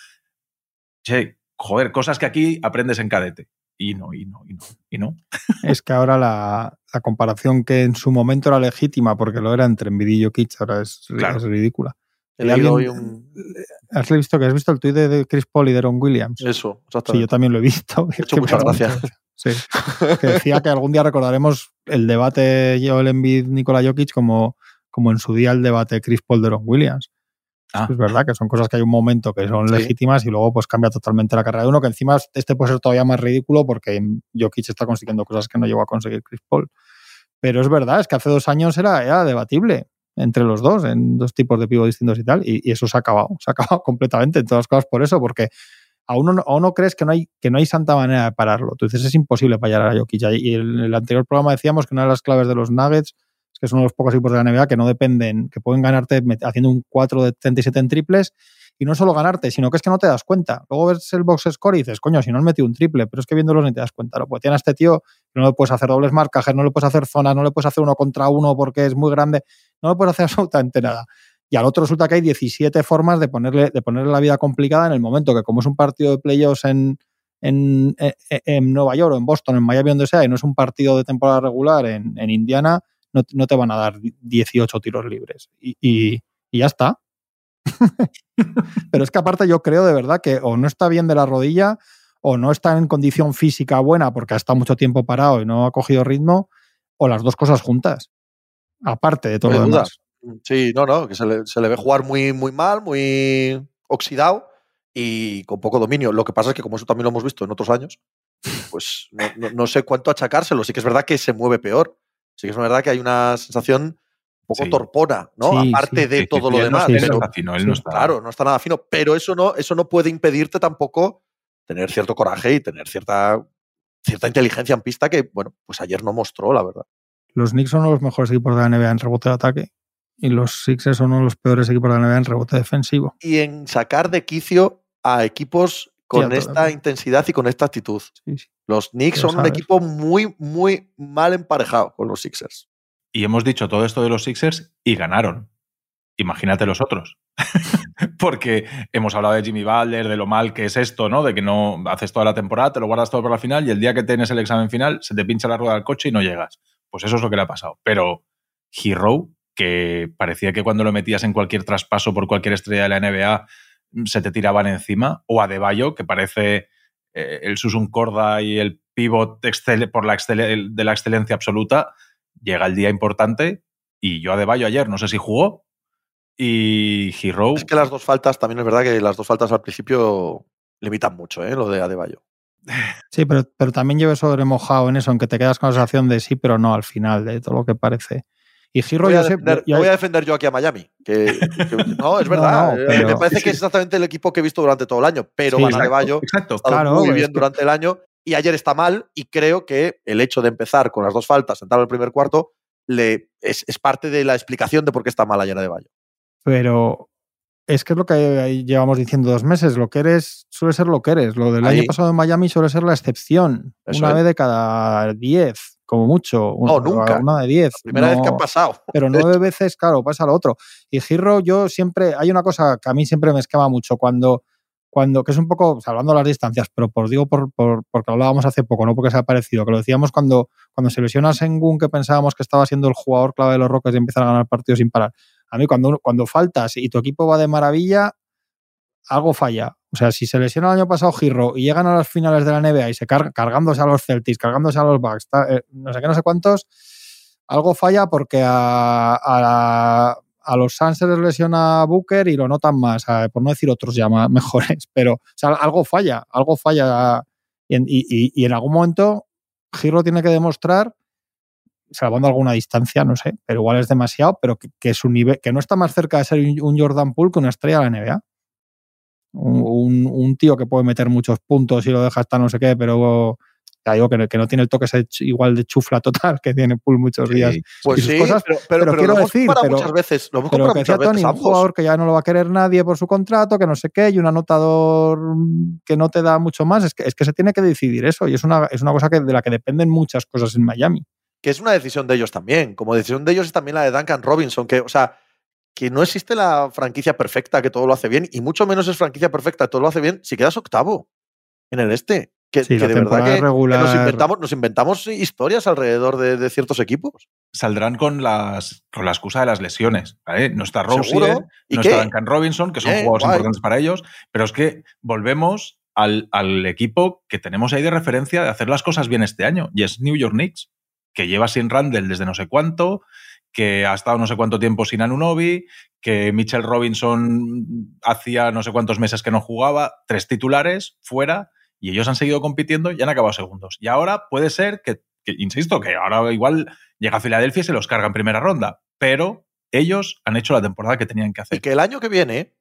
Che, joder, cosas que aquí aprendes en cadete. Y no, y no, y no, y no.
Es que ahora la, la comparación que en su momento era legítima, porque lo era entre Embiid y Jokic, ahora es, claro. es ridícula.
He
alguien,
hoy un...
¿Has visto que has visto el tuit de Chris Paul y Deron Williams?
Eso, exactamente.
Sí, yo también lo he visto.
He hecho muchas gracias.
Sí, que decía que algún día recordaremos el debate Joel Embiid, Nikola Jokic como, como en su día el debate Chris Paul, Deron Williams. Ah. Es verdad que son cosas que hay un momento que son sí. legítimas y luego pues cambia totalmente la carrera de uno, que encima este puede ser todavía más ridículo porque Jokic está consiguiendo cosas que no llegó a conseguir Chris Paul. Pero es verdad, es que hace dos años era, era debatible entre los dos, en dos tipos de pivot distintos y tal, y, y eso se ha acabado, se ha acabado completamente en todas las cosas por eso, porque aún no, aún no crees que no, hay, que no hay santa manera de pararlo. Tú dices, es imposible parar a Jokic. Y en el anterior programa decíamos que una de las claves de los Nuggets es que son uno de los pocos equipos de la N B A que no dependen, que pueden ganarte haciendo un cuatro de treinta y siete en triples, y no solo ganarte, sino que es que no te das cuenta. Luego ves el box score y dices, coño, si no han metido un triple, pero es que viéndolo ni te das cuenta. Lo pues tiene a este tío, no le puedes hacer dobles marcajes, no le puedes hacer zonas, no le puedes hacer uno contra uno porque es muy grande, no le puedes hacer absolutamente nada. Y al otro resulta que hay diecisiete formas de ponerle, de ponerle la vida complicada en el momento que, como es un partido de playoffs en, en, en, en Nueva York o en Boston, en Miami, donde sea, y no es un partido de temporada regular en, en Indiana, no, no te van a dar dieciocho tiros libres. Y, y, y ya está. Pero es que aparte yo creo de verdad que o no está bien de la rodilla o no está en condición física buena porque ha estado mucho tiempo parado y no ha cogido ritmo, o las dos cosas juntas, aparte de todo lo demás.
Sí, no, no, que se le, se le ve jugar muy, muy mal, muy oxidado y con poco dominio. Lo que pasa es que, como eso también lo hemos visto en otros años, pues no, no, no sé cuánto achacárselo. Sí que es verdad que se mueve peor. Sí que es verdad que hay una sensación un poco sí. torpona, ¿no?
Sí,
Aparte
sí.
de
sí,
todo
sí,
lo demás.
No,
pero,
no está fino, él no está...
Claro, no está nada fino. Pero eso no, eso no puede impedirte tampoco tener cierto coraje y tener cierta, cierta inteligencia en pista que, bueno, pues ayer no mostró, la verdad.
Los Knicks son uno de los mejores equipos de la N B A en rebote de ataque y los Sixers son uno de los peores equipos de la N B A en rebote defensivo.
Y en sacar de quicio a equipos con sí, esta todo. intensidad y con esta actitud. Sí, sí. Los Knicks son sabes. un equipo muy, muy mal emparejado con los Sixers.
Y hemos dicho todo esto de los Sixers y ganaron. Imagínate los otros. Porque hemos hablado de Jimmy Butler, de lo mal que es esto, ¿no? De que no haces toda la temporada, te lo guardas todo para la final y el día que tienes el examen final se te pincha la rueda del coche y no llegas. Pues eso es lo que le ha pasado. Pero Hero, que parecía que cuando lo metías en cualquier traspaso por cualquier estrella de la N B A se te tiraban encima, o Adebayo, que parece eh, el Susun Corda y el pivot excel- por la excel- de la excelencia absoluta, llega el día importante y yo Adebayo ayer no sé si jugó y Hero...
Es que las dos faltas, también es verdad que las dos faltas al principio limitan mucho, ¿eh? Lo de Adebayo.
Sí, pero, pero también llevo sobre mojado en eso, en que te quedas con la sensación de sí, pero no al final, de todo lo que parece. Y Hero,
voy, a
yo
defender,
sé, yo,
voy a defender yo aquí a Miami. Que, que, no, es verdad. No, no, pero, me parece sí, que es exactamente el equipo que he visto durante todo el año. Pero sí, Adebayo
exacto,
ha estado
claro,
muy bien
que...
durante el año y ayer está mal. Y creo que el hecho de empezar con las dos faltas, sentar el primer cuarto, le, es, es parte de la explicación de por qué está mal ayer Adebayo.
Pero es que es lo que llevamos diciendo dos meses. Lo que eres suele ser lo que eres. Lo del Ahí. año pasado en Miami suele ser la excepción. Eso una es. vez de cada diez, como mucho.
No,
una,
nunca.
Una de diez.
La primera
no,
vez que ha pasado.
Pero nueve veces, claro, pasa lo otro. Y Hero, yo siempre... Hay una cosa que a mí siempre me esquema mucho cuando... cuando que es un poco, salvando las distancias, pero por digo por, por, porque hablábamos hace poco, no porque se ha parecido, que lo decíamos cuando, cuando se lesiona a Sengun, que pensábamos que estaba siendo el jugador clave de los Rockets y empiezan a ganar partidos sin parar. A mí cuando, cuando faltas y tu equipo va de maravilla, algo falla. O sea, si se lesiona el año pasado Hero y llegan a las finales de la N B A y se cargan cargándose a los Celtics, cargándose a los Bucks, eh, no sé qué, no sé cuántos, algo falla porque a, a, a los Suns se les lesiona Booker y lo notan más, por no decir otros ya más, mejores, pero o sea, algo falla, algo falla y, y, y en algún momento Hero tiene que demostrar, salvando alguna distancia, no sé, pero igual es demasiado, pero que, que su nivel, que no está más cerca de ser un Jordan Poole que una estrella de la N B A. Un, un, un tío que puede meter muchos puntos y lo deja hasta no sé qué, pero ya digo que, que no tiene el toque ese igual de chufla total que tiene Poole muchos días.
Sí, pues
y sus
sí,
cosas,
pero, pero,
pero,
pero
quiero
lo hemos
decir, pero,
muchas veces, lo hemos
pero que
muchas
Tony,
veces
un jugador que ya no lo va a querer nadie por su contrato, que no sé qué, y un anotador que no te da mucho más, es que, es que se tiene que decidir eso, y es una, es una cosa que, de la que dependen muchas cosas en Miami.
Que es una decisión de ellos también, como decisión de ellos es también la de Duncan Robinson, que, o sea, que no existe la franquicia perfecta que todo lo hace bien, y mucho menos es franquicia perfecta que todo lo hace bien si quedas octavo en el este. Que,
sí,
que de verdad que,
regular...
que nos, inventamos, nos inventamos historias alrededor de, de ciertos equipos.
Saldrán con, las, con la excusa de las lesiones, ¿vale? No está
¿Y
Rozier, no
qué?
está Duncan Robinson, que son
Bien,
jugadores
guay.
importantes para ellos, pero es que volvemos al, al equipo que tenemos ahí de referencia de hacer las cosas bien este año, y es New York Knicks, que lleva sin Randle desde no sé cuánto, que ha estado no sé cuánto tiempo sin Anunoby, que Mitchell Robinson hacía no sé cuántos meses que no jugaba, tres titulares fuera, y ellos han seguido compitiendo y han acabado segundos. Y ahora puede ser que, que insisto, que ahora igual llega a Filadelfia y se los carga en primera ronda, pero ellos han hecho la temporada que tenían que hacer.
Y que el año que viene,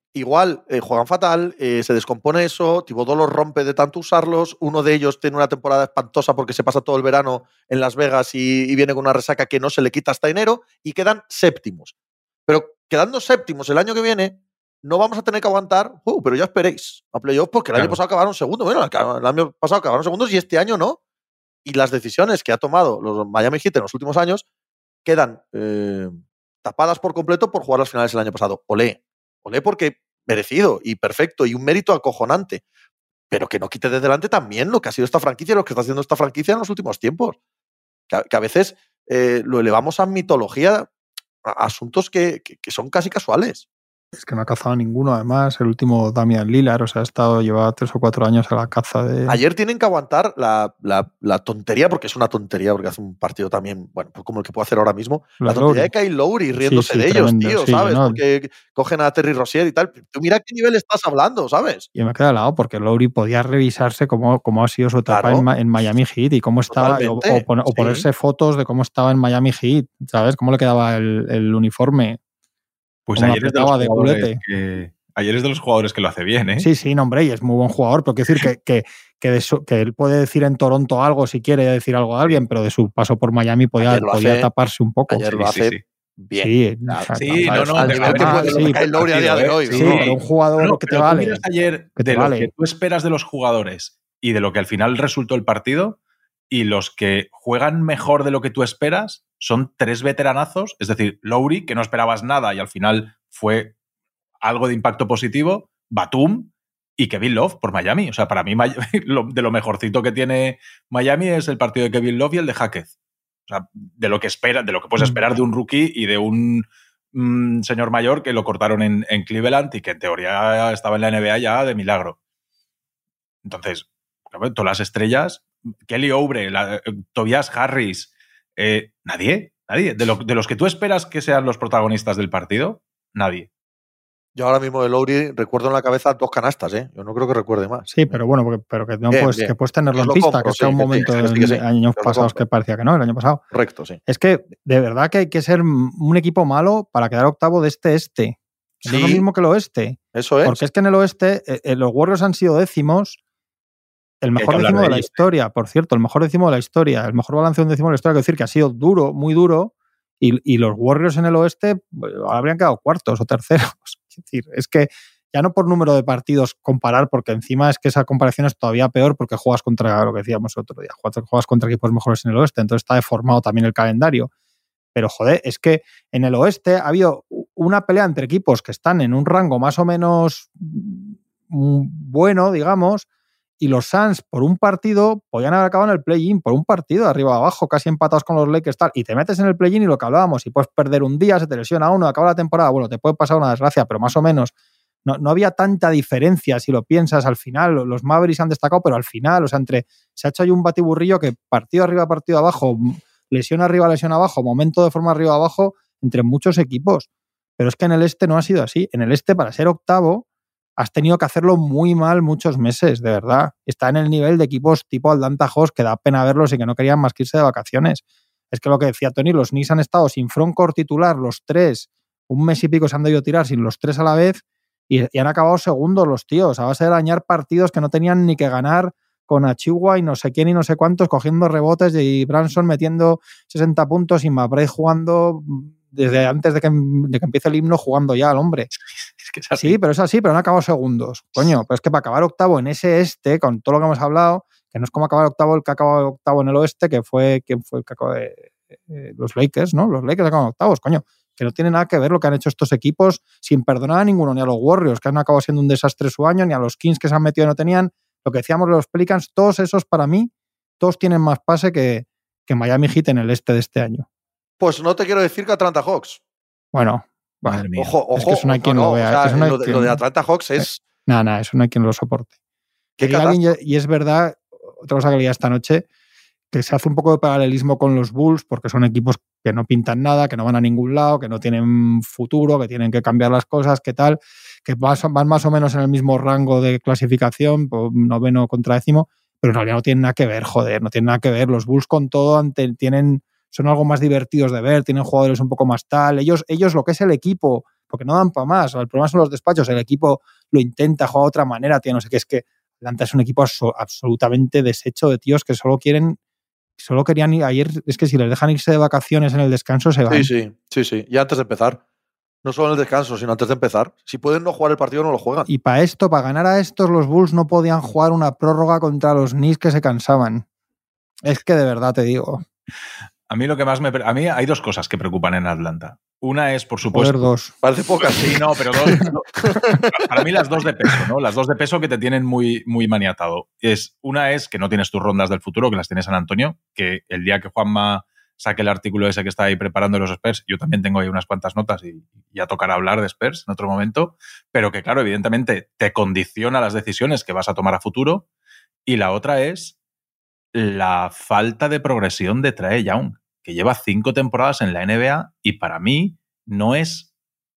igual eh, juegan fatal, eh, se descompone eso, Thibodeau los rompe de tanto usarlos, uno de ellos tiene una temporada espantosa porque se pasa todo el verano en Las Vegas y, y viene con una resaca que no se le quita hasta enero y quedan séptimos. Pero quedando séptimos el año que viene, no vamos a tener que aguantar, uh, pero ya esperéis a playoffs porque el claro. año pasado acabaron segundos, bueno, el año pasado acabaron segundos y este año no. Y las decisiones que ha tomado los Miami Heat en los últimos años quedan eh, tapadas por completo por jugar las finales el año pasado. Olé, olé porque merecido y perfecto y un mérito acojonante, pero que no quite de delante también lo que ha sido esta franquicia y lo que está haciendo esta franquicia en los últimos tiempos. Que a, que a veces eh, lo elevamos a mitología, a asuntos que, que, que son casi casuales.
Es que no ha cazado ninguno, además, el último Damian Lillard, o sea, ha estado, lleva tres o cuatro años a la caza de...
Ayer tienen que aguantar la, la, la tontería, porque es una tontería, porque hace un partido también, bueno, pues como el que puedo hacer ahora mismo, Los la tontería Lowry. de Kyle Lowry riéndose sí, sí, de tremendo, ellos, tío, sí, ¿sabes? No. Porque cogen a Terry Rozier y tal. Tú mira qué nivel estás hablando, ¿sabes?
Y me queda al lado, porque Lowry podía revisarse cómo, cómo ha sido su etapa claro. en, en Miami Heat y cómo estaba, o, o, pon, o ponerse sí. fotos de cómo estaba en Miami Heat, ¿sabes? Cómo le quedaba el, el uniforme.
Pues ayer es, de los de que, ayer es de los jugadores que lo hace bien, ¿eh?
Sí, sí, no, hombre, y es muy buen jugador, pero quiero decir que, que, que, de su, que él puede decir en Toronto algo si quiere decir algo a alguien, pero de su paso por Miami podía, podía hace, taparse un poco.
Ayer lo
sí,
hace
sí, sí.
bien.
Sí,
claro,
o sea,
sí no, no,
al nivel que puede sí, Kyle Lowry a día de hoy.
Sí, pero un jugador
no,
que te vale.
Miras ayer
que te
de
vale.
lo que tú esperas de los jugadores y de lo que al final resultó el partido, y los que juegan mejor de lo que tú esperas son tres veteranazos, es decir, Lowry, que no esperabas nada y al final fue algo de impacto positivo, Batum y Kevin Love por Miami. O sea, para mí de lo mejorcito que tiene Miami es el partido de Kevin Love y el de Hackett. O sea, de lo que espera, de lo que puedes esperar de un rookie y de un mmm, señor mayor que lo cortaron en, en Cleveland y que en teoría estaba en la N B A ya de milagro. Entonces, todas las estrellas, Kelly Oubre, la, Tobias Harris, eh, nadie, nadie. De, lo, de los que tú esperas que sean los protagonistas del partido, nadie.
Yo ahora mismo de Lowry recuerdo en la cabeza dos canastas, ¿eh? Yo no creo que recuerde más.
Sí, pero bueno, porque, pero que no bien, puedes, bien. Que puedes tenerlo en pista, compro, que sea sí, un momento sí, sí, sí, en años pasados que parecía que no, el año pasado.
Correcto, sí.
Es que de verdad que hay que ser un equipo malo para quedar octavo de este este. Sí, no es lo mismo que el oeste.
Eso es.
Porque es que en el oeste eh, los Warriors han sido décimos. El mejor décimo de, de la historia, por cierto, el mejor décimo de la historia, el mejor balance de un décimo de la historia, quiero decir que ha sido duro, muy duro, y, y los Warriors en el oeste pues, habrían quedado cuartos o terceros. Es decir, es que ya no por número de partidos comparar, porque encima es que esa comparación es todavía peor porque juegas contra, lo que decíamos otro día, juegas contra equipos mejores en el oeste, entonces está deformado también el calendario. Pero, joder, es que en el oeste ha habido una pelea entre equipos que están en un rango más o menos bueno, digamos, y los Suns por un partido podían haber acabado en el play-in, por un partido de arriba a abajo, casi empatados con los Lakers, tal, y te metes en el play-in y lo que hablábamos, y puedes perder un día, se te lesiona uno, acaba la temporada, bueno, te puede pasar una desgracia, pero más o menos no, no había tanta diferencia, si lo piensas, al final, los Mavericks han destacado, pero al final, o sea, entre se ha hecho ahí un batiburrillo que partido arriba, partido abajo, lesión arriba, lesión abajo, momento de forma arriba abajo, entre muchos equipos, pero es que en el este no ha sido así, en el este para ser octavo has tenido que hacerlo muy mal muchos meses, de verdad. Está en el nivel de equipos tipo Atlanta Hawks que da pena verlos y que no querían más que irse de vacaciones. Es que lo que decía Tony, los Knicks han estado sin frontcourt titular los tres, un mes y pico se han debido tirar sin los tres a la vez y, y han acabado segundos los tíos, a base de dañar partidos que no tenían ni que ganar con Achiuwa y no sé quién y no sé cuántos, cogiendo rebotes y Branson metiendo sesenta puntos y Mabray jugando desde antes de que, de que empiece el himno jugando ya al hombre.
Es que es así.
Sí, pero es así, pero han acabado segundos. Coño, pero es que para acabar octavo en ese este, con todo lo que hemos hablado, que no es como acabar octavo el que acabó octavo en el oeste, que fue quien fue el que acabó de, eh, los Lakers, ¿no? Los Lakers acaban octavos, coño. Que no tiene nada que ver lo que han hecho estos equipos sin perdonar a ninguno, ni a los Warriors, que han acabado siendo un desastre su año, ni a los Kings que se han metido y no tenían. Lo que decíamos de los Pelicans, todos esos para mí, todos tienen más pase que, que Miami Heat en el este de este año.
Pues no te quiero decir que Atlanta Hawks.
Bueno,
madre mía.
Ojo, ojo.
Es que eso no hay quien
no,
lo vea.
O sea,
es que eso no hay
lo, de,
quien...
lo de Atlanta Hawks es...
Nada, nada, eso no hay quien lo soporte.
¿Qué
y, alguien, y es verdad, otra cosa que leí esta noche, que se hace un poco de paralelismo con los Bulls, porque son equipos que no pintan nada, que no van a ningún lado, que no tienen futuro, que tienen que cambiar las cosas, que tal, que van más o menos en el mismo rango de clasificación, noveno contra décimo, pero en realidad no tienen nada que ver, joder, no tienen nada que ver. Los Bulls con todo ante, tienen, son algo más divertidos de ver, tienen jugadores un poco más tal. Ellos, ellos lo que es el equipo porque no dan para más. El problema son los despachos, el equipo lo intenta, juega de otra manera, tío, no sé qué, es que Atlanta es un equipo absolutamente deshecho de tíos que solo quieren, solo querían ir ayer, es que si les dejan irse de vacaciones en el descanso se van.
Sí, sí, sí, sí, y antes de empezar. No solo en el descanso, sino antes de empezar. Si pueden no jugar el partido, no lo juegan.
Y para esto, para ganar a estos, los Bulls no podían jugar una prórroga contra los Knicks que se cansaban. Es que de verdad te digo.
A mí lo que más me... A mí hay dos cosas que preocupan en Atlanta. Una es, por supuesto...
Joder, dos.
Parece pocas.
Sí, no, pero dos... No. Para mí las dos de peso, ¿no? Las dos de peso que te tienen muy, muy maniatado. Es, una es que no tienes tus rondas del futuro, que las tienes en Antonio, que el día que Juanma saque el artículo ese que está ahí preparando los Spurs, yo también tengo ahí unas cuantas notas y ya tocará hablar de Spurs en otro momento, pero que claro, evidentemente te condiciona las decisiones que vas a tomar a futuro. Y la otra es la falta de progresión de Trae Young, que lleva cinco temporadas en la N B A y para mí no es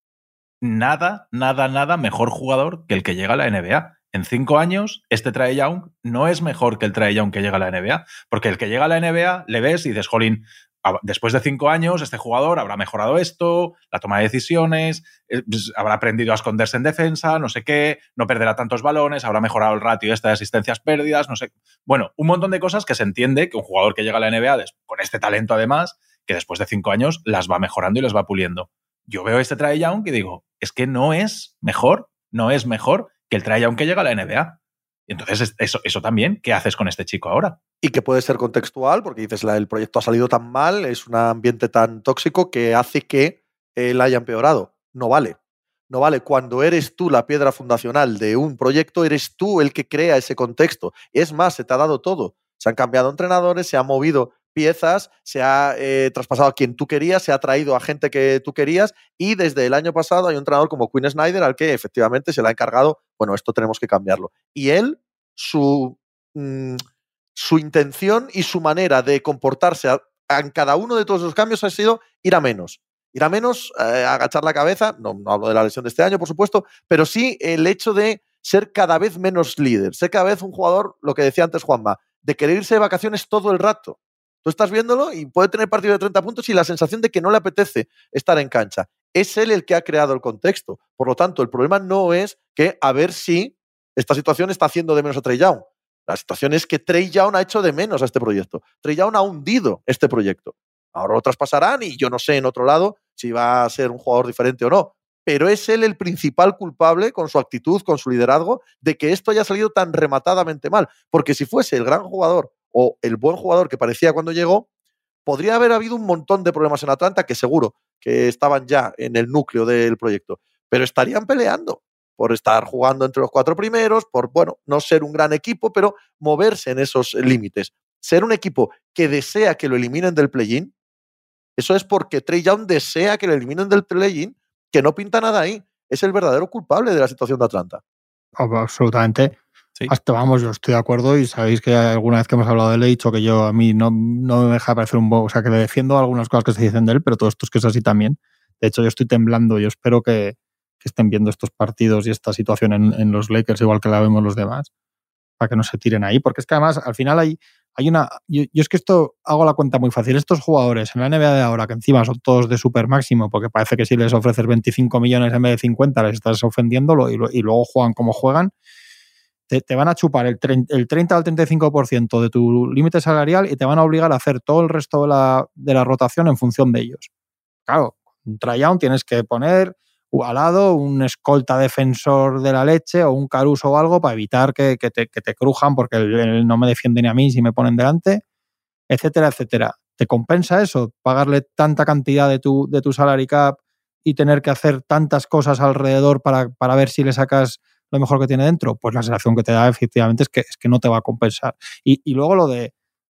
nada, nada, nada mejor jugador que el que llega a la N B A. En cinco años, este Trae Young no es mejor que el Trae Young que llega a la N B A, porque el que llega a la N B A le ves y dices, jolín, después de cinco años, este jugador habrá mejorado esto, la toma de decisiones, eh, pues, habrá aprendido a esconderse en defensa, no sé qué, no perderá tantos balones, habrá mejorado el ratio este de asistencias pérdidas, no sé. Bueno, un montón de cosas que se entiende que un jugador que llega a la N B A con este talento además, que después de cinco años las va mejorando y las va puliendo. Yo veo este Trae Young y digo, es que no es mejor, no es mejor que el Trae Young que llega a la N B A. Y entonces, eso, eso también, ¿qué haces con este chico ahora?
Y que puede ser contextual, porque dices, la, el proyecto ha salido tan mal, es un ambiente tan tóxico que hace que él haya empeorado. No vale. No vale. Cuando eres tú la piedra fundacional de un proyecto, eres tú el que crea ese contexto. Es más, se te ha dado todo. Se han cambiado entrenadores, se han movido piezas, se ha eh, traspasado a quien tú querías, se ha traído a gente que tú querías y desde el año pasado hay un entrenador como Quinn Snyder al que efectivamente se le ha encargado, bueno, esto tenemos que cambiarlo. Y él, su, mmm, su intención y su manera de comportarse a, a, en cada uno de todos los cambios ha sido ir a menos. Ir a menos, eh, agachar la cabeza, no, no hablo de la lesión de este año, por supuesto, pero sí el hecho de ser cada vez menos líder, ser cada vez un jugador, lo que decía antes Juanma, de querer irse de vacaciones todo el rato. Tú estás viéndolo y puede tener partido de treinta puntos y la sensación de que no le apetece estar en cancha. Es él el que ha creado el contexto. Por lo tanto, el problema no es que a ver si esta situación está haciendo de menos a Trae Young. La situación es que Trae Young ha hecho de menos a este proyecto. Trae Young ha hundido este proyecto. Ahora lo traspasarán y yo no sé en otro lado si va a ser un jugador diferente o no. Pero es él el principal culpable con su actitud, con su liderazgo, de que esto haya salido tan rematadamente mal. Porque si fuese el gran jugador o el buen jugador que parecía cuando llegó, podría haber habido un montón de problemas en Atlanta que seguro que estaban ya en el núcleo del proyecto, pero estarían peleando por estar jugando entre los cuatro primeros, por, bueno, no ser un gran equipo, pero moverse en esos límites. Ser un equipo que desea que lo eliminen del play-in, eso es porque Trae Young desea que lo eliminen del play-in, que no pinta nada ahí. Es el verdadero culpable de la situación de Atlanta.
Absolutamente.
Sí.
Hasta vamos, yo estoy de acuerdo y sabéis que alguna vez que hemos hablado de él he dicho que yo a mí no, no me deja de parecer un bobo, o sea que le defiendo algunas cosas que se dicen de él, pero todo esto es que es así también. De hecho, yo estoy temblando, yo espero que, que estén viendo estos partidos y esta situación en, en los Lakers igual que la vemos los demás, para que no se tiren ahí, porque es que además al final hay, hay una... Yo, yo es que esto hago la cuenta muy fácil, estos jugadores en la N B A de ahora, que encima son todos de super máximo, porque parece que si les ofreces veinticinco millones en vez de cincuenta les estás ofendiéndolo y, lo, y luego juegan como juegan, Te, te van a chupar el, el treinta al treinta y cinco por ciento de tu límite salarial y te van a obligar a hacer todo el resto de la, de la rotación en función de ellos. Claro, un Trae Young tienes que poner al lado un escolta defensor de la leche o un Caruso o algo para evitar que, que, te, que te crujan porque él, él no me defiende ni a mí si me ponen delante, etcétera, etcétera. ¿Te compensa eso? Pagarle tanta cantidad de tu, de tu salary cap y tener que hacer tantas cosas alrededor para, para ver si le sacas lo mejor que tiene dentro, pues la sensación que te da efectivamente es que, es que no te va a compensar. Y, y luego lo de...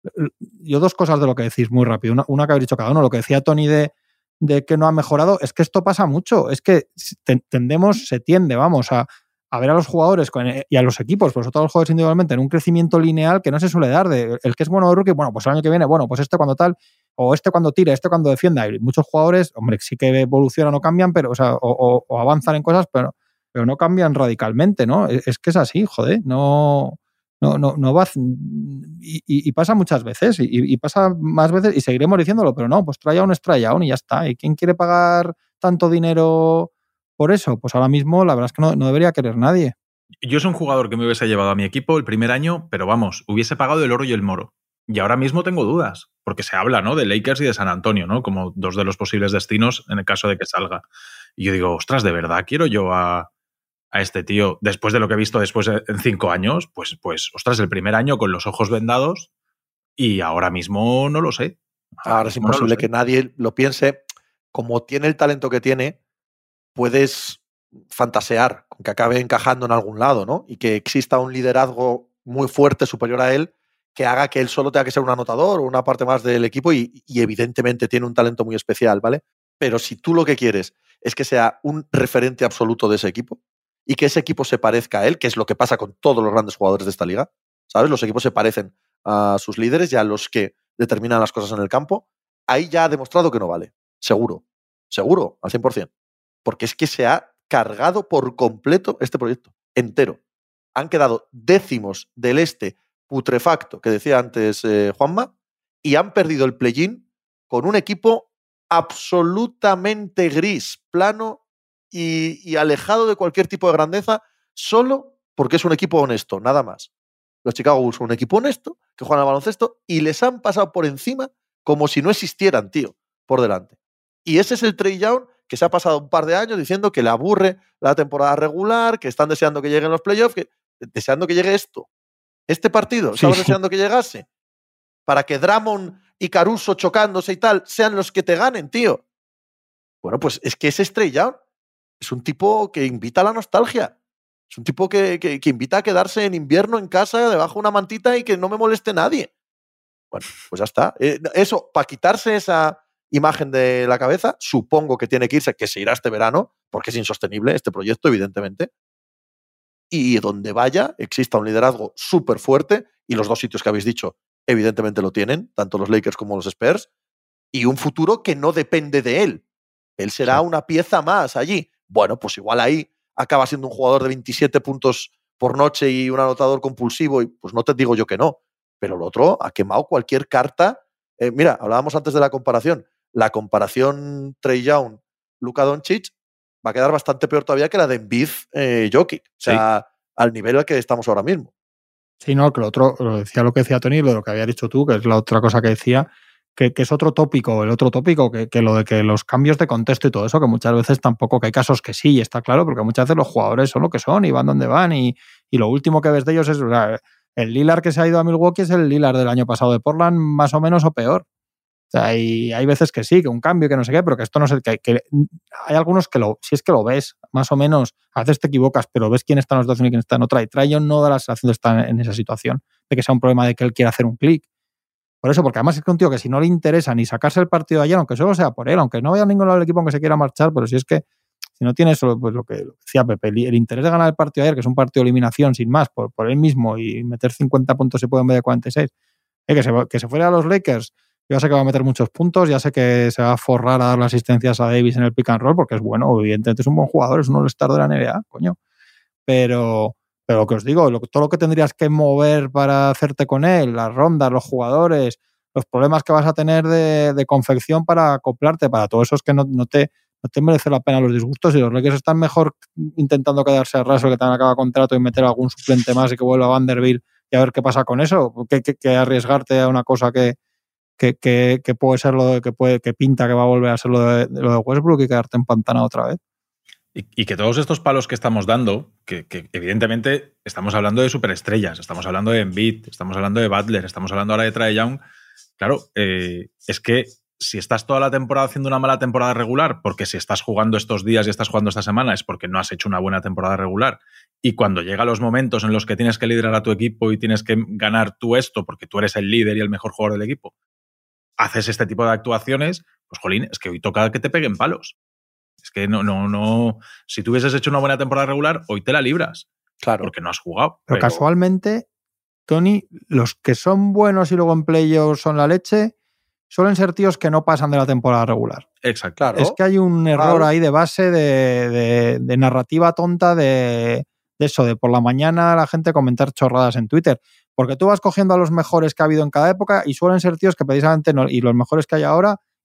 Yo dos cosas de lo que decís muy rápido. Una, una que habéis dicho cada uno. Lo que decía Tony de, de que no ha mejorado, es que esto pasa mucho. Es que tendemos, se tiende, vamos, a, a ver a los jugadores con, y a los equipos, pues todos los jugadores individualmente, en un crecimiento lineal que no se suele dar. De, el que es bueno de rookie, bueno, pues el año que viene, bueno, pues este cuando tal, o este cuando tire, este cuando defienda. Hay muchos jugadores, hombre, sí que evolucionan o cambian, pero, o sea, o, o, o avanzan en cosas, pero... pero no cambian radicalmente, ¿no? Es que es así, joder, no, no, no, no va... Y, y, y pasa muchas veces, y, y pasa más veces, y seguiremos diciéndolo, pero no, pues Trae Young es Trae Young y ya está. ¿Y quién quiere pagar tanto dinero por eso, pues ahora mismo la verdad es que no, no debería querer nadie.
Yo soy un jugador que me hubiese llevado a mi equipo el primer año, pero vamos, hubiese pagado el oro y el moro. Y ahora mismo tengo dudas, porque se habla, ¿no?, de Lakers y de San Antonio, ¿no?, como dos de los posibles destinos en el caso de que salga. Y yo digo, ostras, ¿de verdad quiero yo a, a este tío después de lo que he visto después de, en cinco años? Pues, pues, ostras, el primer año con los ojos vendados y ahora mismo no lo sé.
Ahora, ahora es imposible no que nadie lo piense. Como tiene el talento que tiene, puedes fantasear con que acabe encajando en algún lado, ¿no? Y que exista un liderazgo muy fuerte, superior a él, que haga que él solo tenga que ser un anotador o una parte más del equipo y, y evidentemente tiene un talento muy especial, ¿vale? Pero si tú lo que quieres es que sea un referente absoluto de ese equipo y que ese equipo se parezca a él, que es lo que pasa con todos los grandes jugadores de esta liga, ¿sabes? Los equipos se parecen a sus líderes y a los que determinan las cosas en el campo, ahí ya ha demostrado que no vale. Seguro. Seguro, al cien por ciento. Porque es que se ha cargado por completo este proyecto, entero. Han quedado décimos del este putrefacto, que decía antes eh, Juanma, y han perdido el play-in con un equipo absolutamente gris, plano y, y alejado de cualquier tipo de grandeza, solo porque es un equipo honesto, nada más. Los Chicago Bulls son un equipo honesto, que juegan al baloncesto, y les han pasado por encima como si no existieran, tío, por delante. Y ese es el Trae Young que se ha pasado un par de años diciendo que le aburre la temporada regular, que están deseando que lleguen los playoffs, que, deseando que llegue esto. Este partido, sí, ¿estabas sí. deseando que llegase? Para que Drummond y Caruso chocándose y tal sean los que te ganen, tío. Bueno, pues es que ese Trae Young es un tipo que invita a la nostalgia. Es un tipo que, que, que invita a quedarse en invierno en casa debajo de una mantita y que no me moleste nadie. Bueno, pues ya está. Eh, eso, para quitarse esa imagen de la cabeza, supongo que tiene que irse, que se irá este verano, porque es insostenible este proyecto, evidentemente. Y donde vaya, exista un liderazgo súper fuerte, y los dos sitios que habéis dicho, evidentemente lo tienen, tanto los Lakers como los Spurs, y un futuro que no depende de él. Él será sí. una pieza más allí. Bueno, pues igual ahí acaba siendo un jugador de veintisiete puntos por noche y un anotador compulsivo, y pues no te digo yo que no. Pero lo otro ha quemado cualquier carta. Eh, mira, hablábamos antes de la comparación. La comparación Trae Young, Luka Doncic va a quedar bastante peor todavía que la de Embiid, eh, Jokic. O sea, sí. al nivel al que estamos ahora mismo.
Sí, no, que lo otro, lo decía lo que decía Tony, lo que había dicho tú, que es la otra cosa que decía, que, que es otro tópico, el otro tópico, que, que lo de que los cambios de contexto y todo eso, que muchas veces tampoco, que hay casos que sí, está claro, porque muchas veces los jugadores son lo que son y van donde van, y, y lo último que ves de ellos es, o sea, el Lillard que se ha ido a Milwaukee es el Lillard del año pasado de Portland, más o menos o peor. O sea, y hay veces que sí, que un cambio, que no sé qué, pero que esto no sé, que, que hay algunos que lo, si es que lo ves, más o menos, a veces te equivocas, pero ves quién está en la situación y quién está en otra, y Trae Young no da la sensación de estar en esa situación, de que sea un problema de que él quiera hacer un clic. Por eso, porque además es que un tío que si no le interesa ni sacarse el partido de ayer, aunque solo sea por él, aunque no vaya a ningún lado del equipo aunque se quiera marchar, pero si es que si no tiene eso, pues lo que, lo que decía Pepe, el, el interés de ganar el partido de ayer, que es un partido de eliminación sin más, por, por él mismo, y meter cincuenta puntos se puede en vez de cuarenta y seis, eh, que, se, que se fuera a los Lakers. Yo sé que va a meter muchos puntos, ya sé que se va a forrar a dar las asistencias a Davis en el pick and roll, porque es bueno, evidentemente es un buen jugador, es un all-star de la N B A, coño. Pero, pero lo que os digo, lo, todo lo que tendrías que mover para hacerte con él, las rondas, los jugadores, los problemas que vas a tener de, de confección para acoplarte, para todo eso es que no, no, te, no te merece la pena los disgustos, y los Lakers están mejor intentando quedarse a raso, que te han acabado contrato y meter algún suplente más y que vuelva a Vanderbilt y a ver qué pasa con eso, que, que, que arriesgarte a una cosa que Que, que, que puede ser lo de, que puede que pinta que va a volver a ser lo de, lo de Westbrook y quedarte empantanado otra vez.
Y, y que todos estos palos que estamos dando, que, que evidentemente estamos hablando de superestrellas, estamos hablando de Embiid, estamos hablando de Butler, estamos hablando ahora de Trae Young, claro, eh, es que si estás toda la temporada haciendo una mala temporada regular, porque si estás jugando estos días y estás jugando esta semana es porque no has hecho una buena temporada regular, y cuando llegan los momentos en los que tienes que liderar a tu equipo y tienes que ganar tú esto porque tú eres el líder y el mejor jugador del equipo, haces este tipo de actuaciones, pues jolín, es que hoy toca que te peguen palos. Es que no, no, no. Si tú hubieses hecho una buena temporada regular, hoy te la libras.
Claro.
Porque no has jugado.
Pero, pero casualmente, Tony, los que son buenos y luego en playoffs son la leche, suelen ser tíos que no pasan de la temporada regular.
Exacto.
Claro. Es que hay un error claro. ahí de base de, de, de narrativa tonta de, de eso, de por la mañana la gente comentar chorradas en Twitter. Porque tú vas cogiendo a los mejores que ha habido en cada época y suelen ser tíos que precisamente no, y los mejores que hay ahora,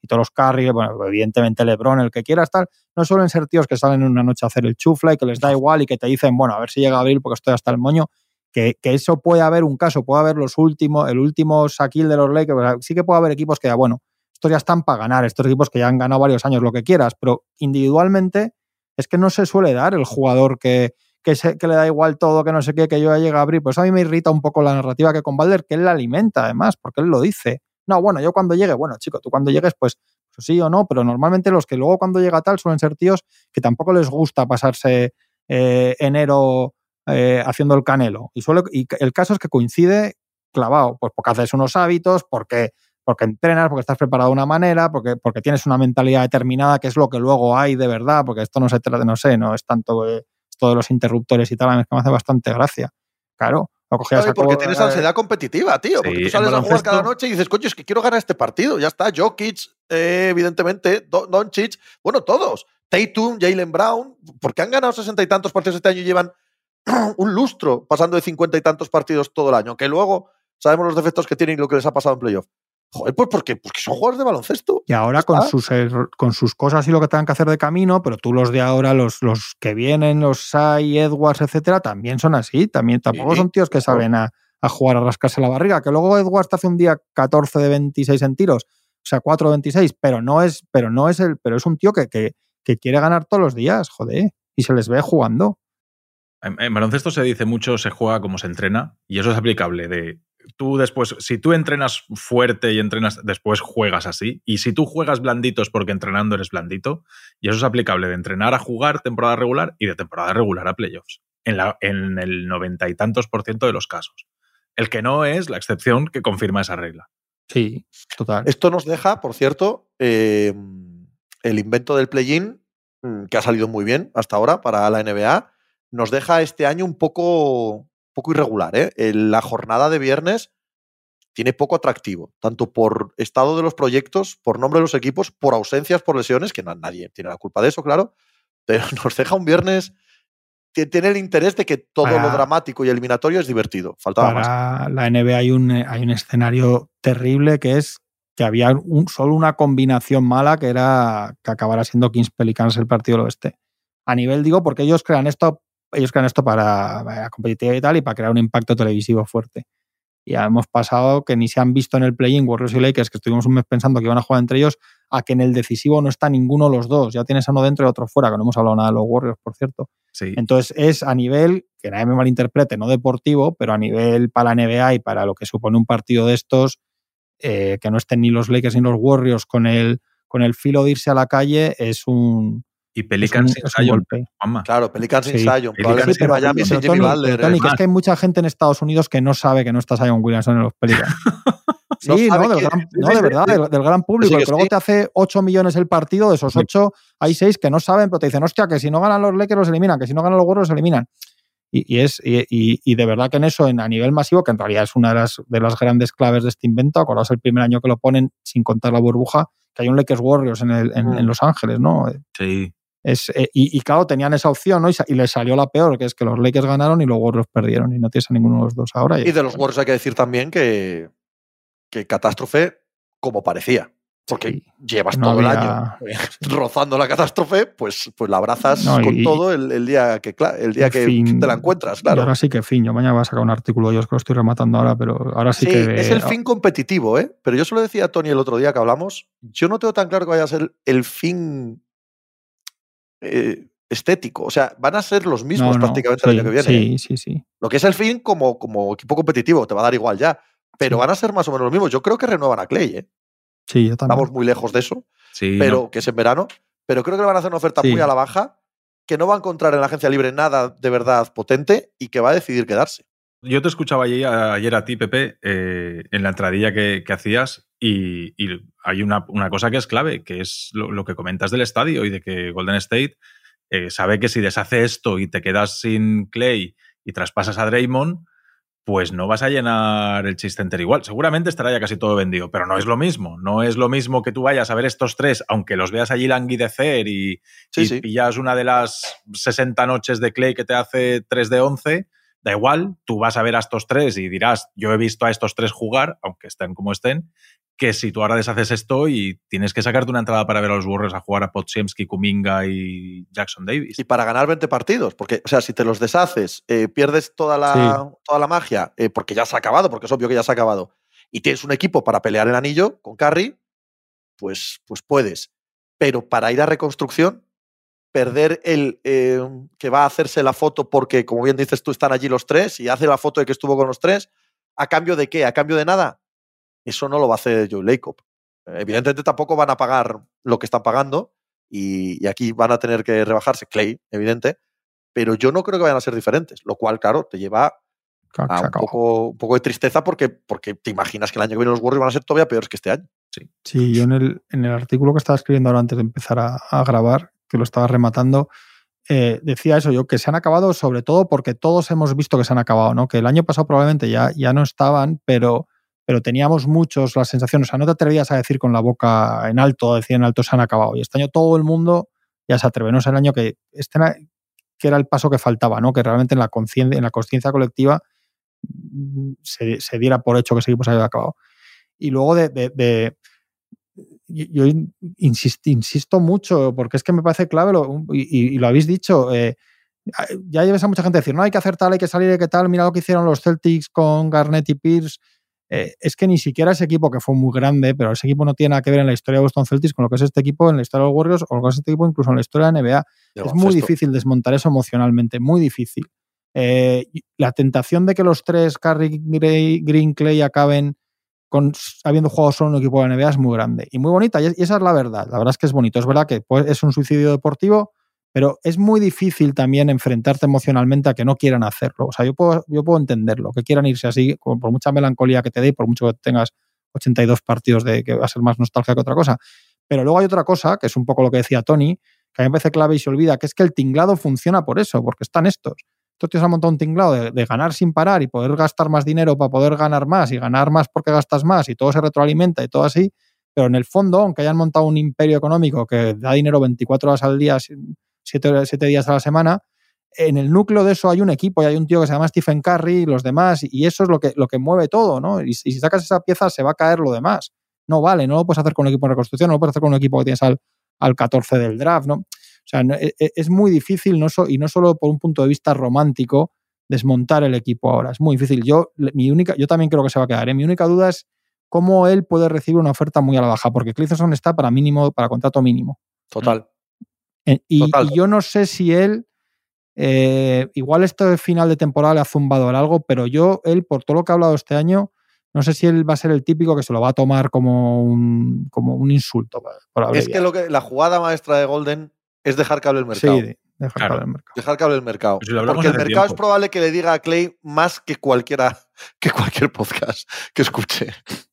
y todos los Curry, bueno, evidentemente LeBron, el que quieras, tal, no suelen ser tíos que salen una noche a hacer el chufla y que les da igual y que te dicen, bueno, a ver si llega abril porque estoy hasta el moño, que, que eso puede haber un caso, puede haber los últimos, el último Shaquille de los Lakers, sí que puede haber equipos que ya, bueno, estos ya están para ganar, estos equipos que ya han ganado varios años, lo que quieras, pero individualmente es que no se suele dar el jugador que, que, se, que le da igual todo, que no sé qué, que yo ya llegue a abrir. Pues a mí me irrita un poco la narrativa que con Balder, que él la alimenta además, porque él lo dice. No, bueno, yo cuando llegue, bueno, chico, tú cuando llegues, pues, pues sí o no, pero normalmente los que luego cuando llega tal suelen ser tíos que tampoco les gusta pasarse eh, enero eh, haciendo el canelo. Y, suele, y el caso es que coincide clavado, pues porque haces unos hábitos, porque... porque entrenas, porque estás preparado de una manera, porque, porque tienes una mentalidad determinada, que es lo que luego hay de verdad, porque esto no se trata, no sé, no es tanto eh, esto de los interruptores y tal, a mí es que me hace bastante gracia. Claro, lo cogías
Oye, porque tienes ansiedad competitiva, tío,
sí,
porque tú sales a jugar cada noche y dices, coño, es que quiero ganar este partido, ya está, Jokic, eh, evidentemente, Doncic, bueno, todos, Tatum, Jaylen Brown, porque han ganado sesenta y tantos partidos este año y llevan un lustro pasando de cincuenta y tantos partidos todo el año, que luego sabemos los defectos que tienen y lo que les ha pasado en playoff. Joder, pues porque, porque son jugadores de baloncesto.
Y ahora con sus, con sus cosas y lo que tengan que hacer de camino, pero tú los de ahora, los, los que vienen, los Sai, Edwards, etcétera, también son así. También tampoco sí, son tíos que claro. salen a, a jugar a rascarse la barriga. Que luego Edwards te hace un día catorce de veintiséis en tiros, o sea, cuatro de veintiséis, pero no es, pero no es el, pero es un tío que, que, que quiere ganar todos los días, joder, y se les ve jugando.
En, en baloncesto se dice mucho, se juega como se entrena, y eso es aplicable de... Tú después, si tú entrenas fuerte y entrenas, después juegas así. Y si tú juegas blandito es porque entrenando eres blandito. Y eso es aplicable de entrenar a jugar temporada regular y de temporada regular a playoffs. En, la, en el noventa y tantos por ciento de los casos. El que no es la excepción que confirma esa regla.
Sí, total.
Esto nos deja, por cierto, eh, el invento del play-in, que ha salido muy bien hasta ahora para la N B A, nos deja este año un poco... poco irregular, ¿eh? La jornada de viernes tiene poco atractivo, tanto por estado de los proyectos, por nombre de los equipos, por ausencias, por lesiones, que no, nadie tiene la culpa de eso, claro, pero nos deja un viernes que tiene el interés de que todo para, lo dramático y eliminatorio es divertido. Faltaba
para
más.
Para la N B A hay un, hay un escenario terrible que es que había un, solo una combinación mala que era que acabara siendo Kings Pelicans el partido del oeste. A nivel, digo, porque ellos crean esto ellos crean esto para, para competitividad y tal y para crear un impacto televisivo fuerte. Y ya hemos pasado que ni se han visto en el play-in Warriors y Lakers, que estuvimos un mes pensando que iban a jugar entre ellos, a que en el decisivo no está ninguno de los dos. Ya tienes a uno dentro y otro fuera, que no hemos hablado nada de los Warriors, por cierto.
Sí.
Entonces es a nivel, que nadie me malinterprete, no deportivo, pero a nivel para la N B A y para lo que supone un partido de estos, eh, que no estén ni los Lakers ni los Warriors con el, con el filo de irse a la calle, es un...
Y Pelicans sin Zion.
Claro, Pelicans sin
sí.
Zion. Probablemente
sí,
Miami sin Jimmy Butler.
Tony, que es que hay mucha gente en Estados Unidos que no sabe que no está Zion Williamson en los Pelicans. Sí, no, no, del gran, no, de verdad, del, del gran público. Sí, el que luego sí. te hace ocho millones el partido, de esos ocho hay seis que no saben, pero te dicen, hostia, que si no ganan los Lakers los eliminan, que si no ganan los Warriors los eliminan. Y, y, es, y, y, y de verdad que en eso, en, a nivel masivo, que en realidad es una de las, de las grandes claves de este invento, acordaos el primer año que lo ponen, sin contar la burbuja, que hay un Lakers Warriors en, el, en, mm. en Los Ángeles, ¿no?
Sí.
Es, eh, y, y claro, tenían esa opción, ¿no? Y, y les salió la peor, que es que los Lakers ganaron y los Warriors perdieron, y no tienes a ninguno de los dos ahora.
Y, y de los Warriors hay que decir también que, que catástrofe como parecía. Porque sí, llevas no todo había, el año sí. rozando la catástrofe, pues, pues la abrazas no, y, con todo el, el día, que, el día que fin, te la encuentras, claro.
Y ahora sí que fin. Yo mañana voy a sacar un artículo, yo es que lo estoy rematando ahora, pero ahora sí,
sí
que...
es el fin competitivo, ¿eh? Pero yo se lo decía a Tony el otro día que hablamos, yo no tengo tan claro que vaya a ser el fin eh, estético. O sea, van a ser los mismos no, no, prácticamente sí, el año que viene.
Sí,
¿eh?
sí, sí.
Lo que es el fin como, como equipo competitivo, te va a dar igual ya. Pero sí. van a ser más o menos los mismos. Yo creo que renuevan a Clay, ¿eh?
Sí, yo también.
Estamos muy lejos de eso,
sí,
pero
no.
que es en verano. Pero creo que le van a hacer una oferta sí. muy a la baja, que no va a encontrar en la agencia libre nada de verdad potente y que va a decidir quedarse.
Yo te escuchaba ayer, ayer a ti, Pepe, eh, en la entradilla que, que hacías y, y hay una, una cosa que es clave, que es lo, lo que comentas del estadio y de que Golden State eh, sabe que si deshace esto y te quedas sin Clay y traspasas a Draymond, pues no vas a llenar el Chase Center igual. Seguramente estará ya casi todo vendido, pero no es lo mismo. No es lo mismo que tú vayas a ver estos tres, aunque los veas allí languidecer y, sí, y sí. pillas una de las sesenta noches de Clay que te hace tres de once, da igual, tú vas a ver a estos tres y dirás, yo he visto a estos tres jugar, aunque estén como estén, que si tú ahora deshaces esto y tienes que sacarte una entrada para ver a los Warriors a jugar a Podziemski, Kuminga y Jackson Davis.
Y para ganar veinte partidos, porque, o sea, si te los deshaces, eh, pierdes toda la, sí. toda la magia, eh, porque ya se ha acabado, porque es obvio que ya se ha acabado, y tienes un equipo para pelear el anillo con Curry, pues, pues puedes. Pero para ir a reconstrucción, perder el eh, que va a hacerse la foto porque, como bien dices tú, están allí los tres y hace la foto de que estuvo con los tres, ¿a cambio de qué? ¿A cambio de nada? Eso no lo va a hacer Joe Lacob. Evidentemente tampoco van a pagar lo que están pagando y, y aquí van a tener que rebajarse, Clay, evidente, pero yo no creo que vayan a ser diferentes, lo cual, claro, te lleva a un poco, un poco de tristeza porque, porque te imaginas que el año que viene los Warriors van a ser todavía peores que este año.
Sí, sí, yo en el, en el artículo que estaba escribiendo ahora antes de empezar a, a grabar, que lo estaba rematando, eh, decía eso yo, que se han acabado sobre todo porque todos hemos visto que se han acabado, ¿no? Que el año pasado probablemente ya, ya no estaban, pero... pero teníamos muchos la sensación, o sea, no te atrevías a decir con la boca en alto, decir en alto se han acabado. Y este año todo el mundo ya se atreve, no es el año que este era, que era el paso que faltaba, ¿no? Que realmente en la conciencia, en la consciencia colectiva se, se diera por hecho que ese equipo se había acabado. Y luego de, de, de yo insisto, insisto mucho, porque es que me parece clave, lo, y, y lo habéis dicho, eh, ya lleves a mucha gente a decir, no, hay que hacer tal, hay que salir, hay que tal, mira lo que hicieron los Celtics con Garnett y Pierce. Eh, es que ni siquiera ese equipo, que fue muy grande, pero ese equipo no tiene nada que ver en la historia de Boston Celtics con lo que es este equipo en la historia de los Warriors o lo que es este equipo incluso en la historia de la N B A. Yo, es muy esto. difícil desmontar eso emocionalmente, muy difícil. Eh, la tentación de que los tres, Curry, Green, Clay, acaben con, habiendo jugado solo en un equipo de la N B A es muy grande y muy bonita, y, es, y esa es la verdad. La verdad es que es bonito. Es verdad que pues, es un suicidio deportivo, pero es muy difícil también enfrentarte emocionalmente a que no quieran hacerlo. O sea, yo puedo, yo puedo entenderlo, que quieran irse así, por mucha melancolía que te dé y por mucho que tengas ochenta y dos partidos de que va a ser más nostalgia que otra cosa. Pero luego hay otra cosa, que es un poco lo que decía Tony, que a mí me parece clave y se olvida, que es que el tinglado funciona por eso, porque están estos. Estos tíos han montado un tinglado de, de ganar sin parar y poder gastar más dinero para poder ganar más y ganar más porque gastas más y todo se retroalimenta y todo así, pero en el fondo, aunque hayan montado un imperio económico que da dinero veinticuatro horas al día, Siete, siete días a la semana, en el núcleo de eso hay un equipo y hay un tío que se llama Stephen Curry y los demás, y eso es lo que, lo que mueve todo, ¿no? Y, y si sacas esa pieza se va a caer lo demás. No vale, no lo puedes hacer con un equipo en reconstrucción, no lo puedes hacer con un equipo que tienes al, al catorce del draft, ¿no? O sea, no, es, es muy difícil, no so, y no solo por un punto de vista romántico, desmontar el equipo ahora. Es muy difícil. Yo, mi única, yo también creo que se va a quedar, ¿eh? Mi única duda es cómo él puede recibir una oferta muy a la baja, porque Klay Thompson está para mínimo, para contrato mínimo.
Total.
Y, y yo no sé si él, eh, igual este final de temporada le ha zumbado algo, pero yo, él, por todo lo que ha hablado este año, no sé si él va a ser el típico que se lo va a tomar como un, como un insulto. Por
es que, lo que la jugada maestra de Golden es dejar que hable el mercado.
Sí, dejar claro. que hable el mercado.
Dejar que hable el mercado. Si Porque el mercado tiempo. es probable que le diga a Clay más que cualquiera, que cualquier podcast que escuche.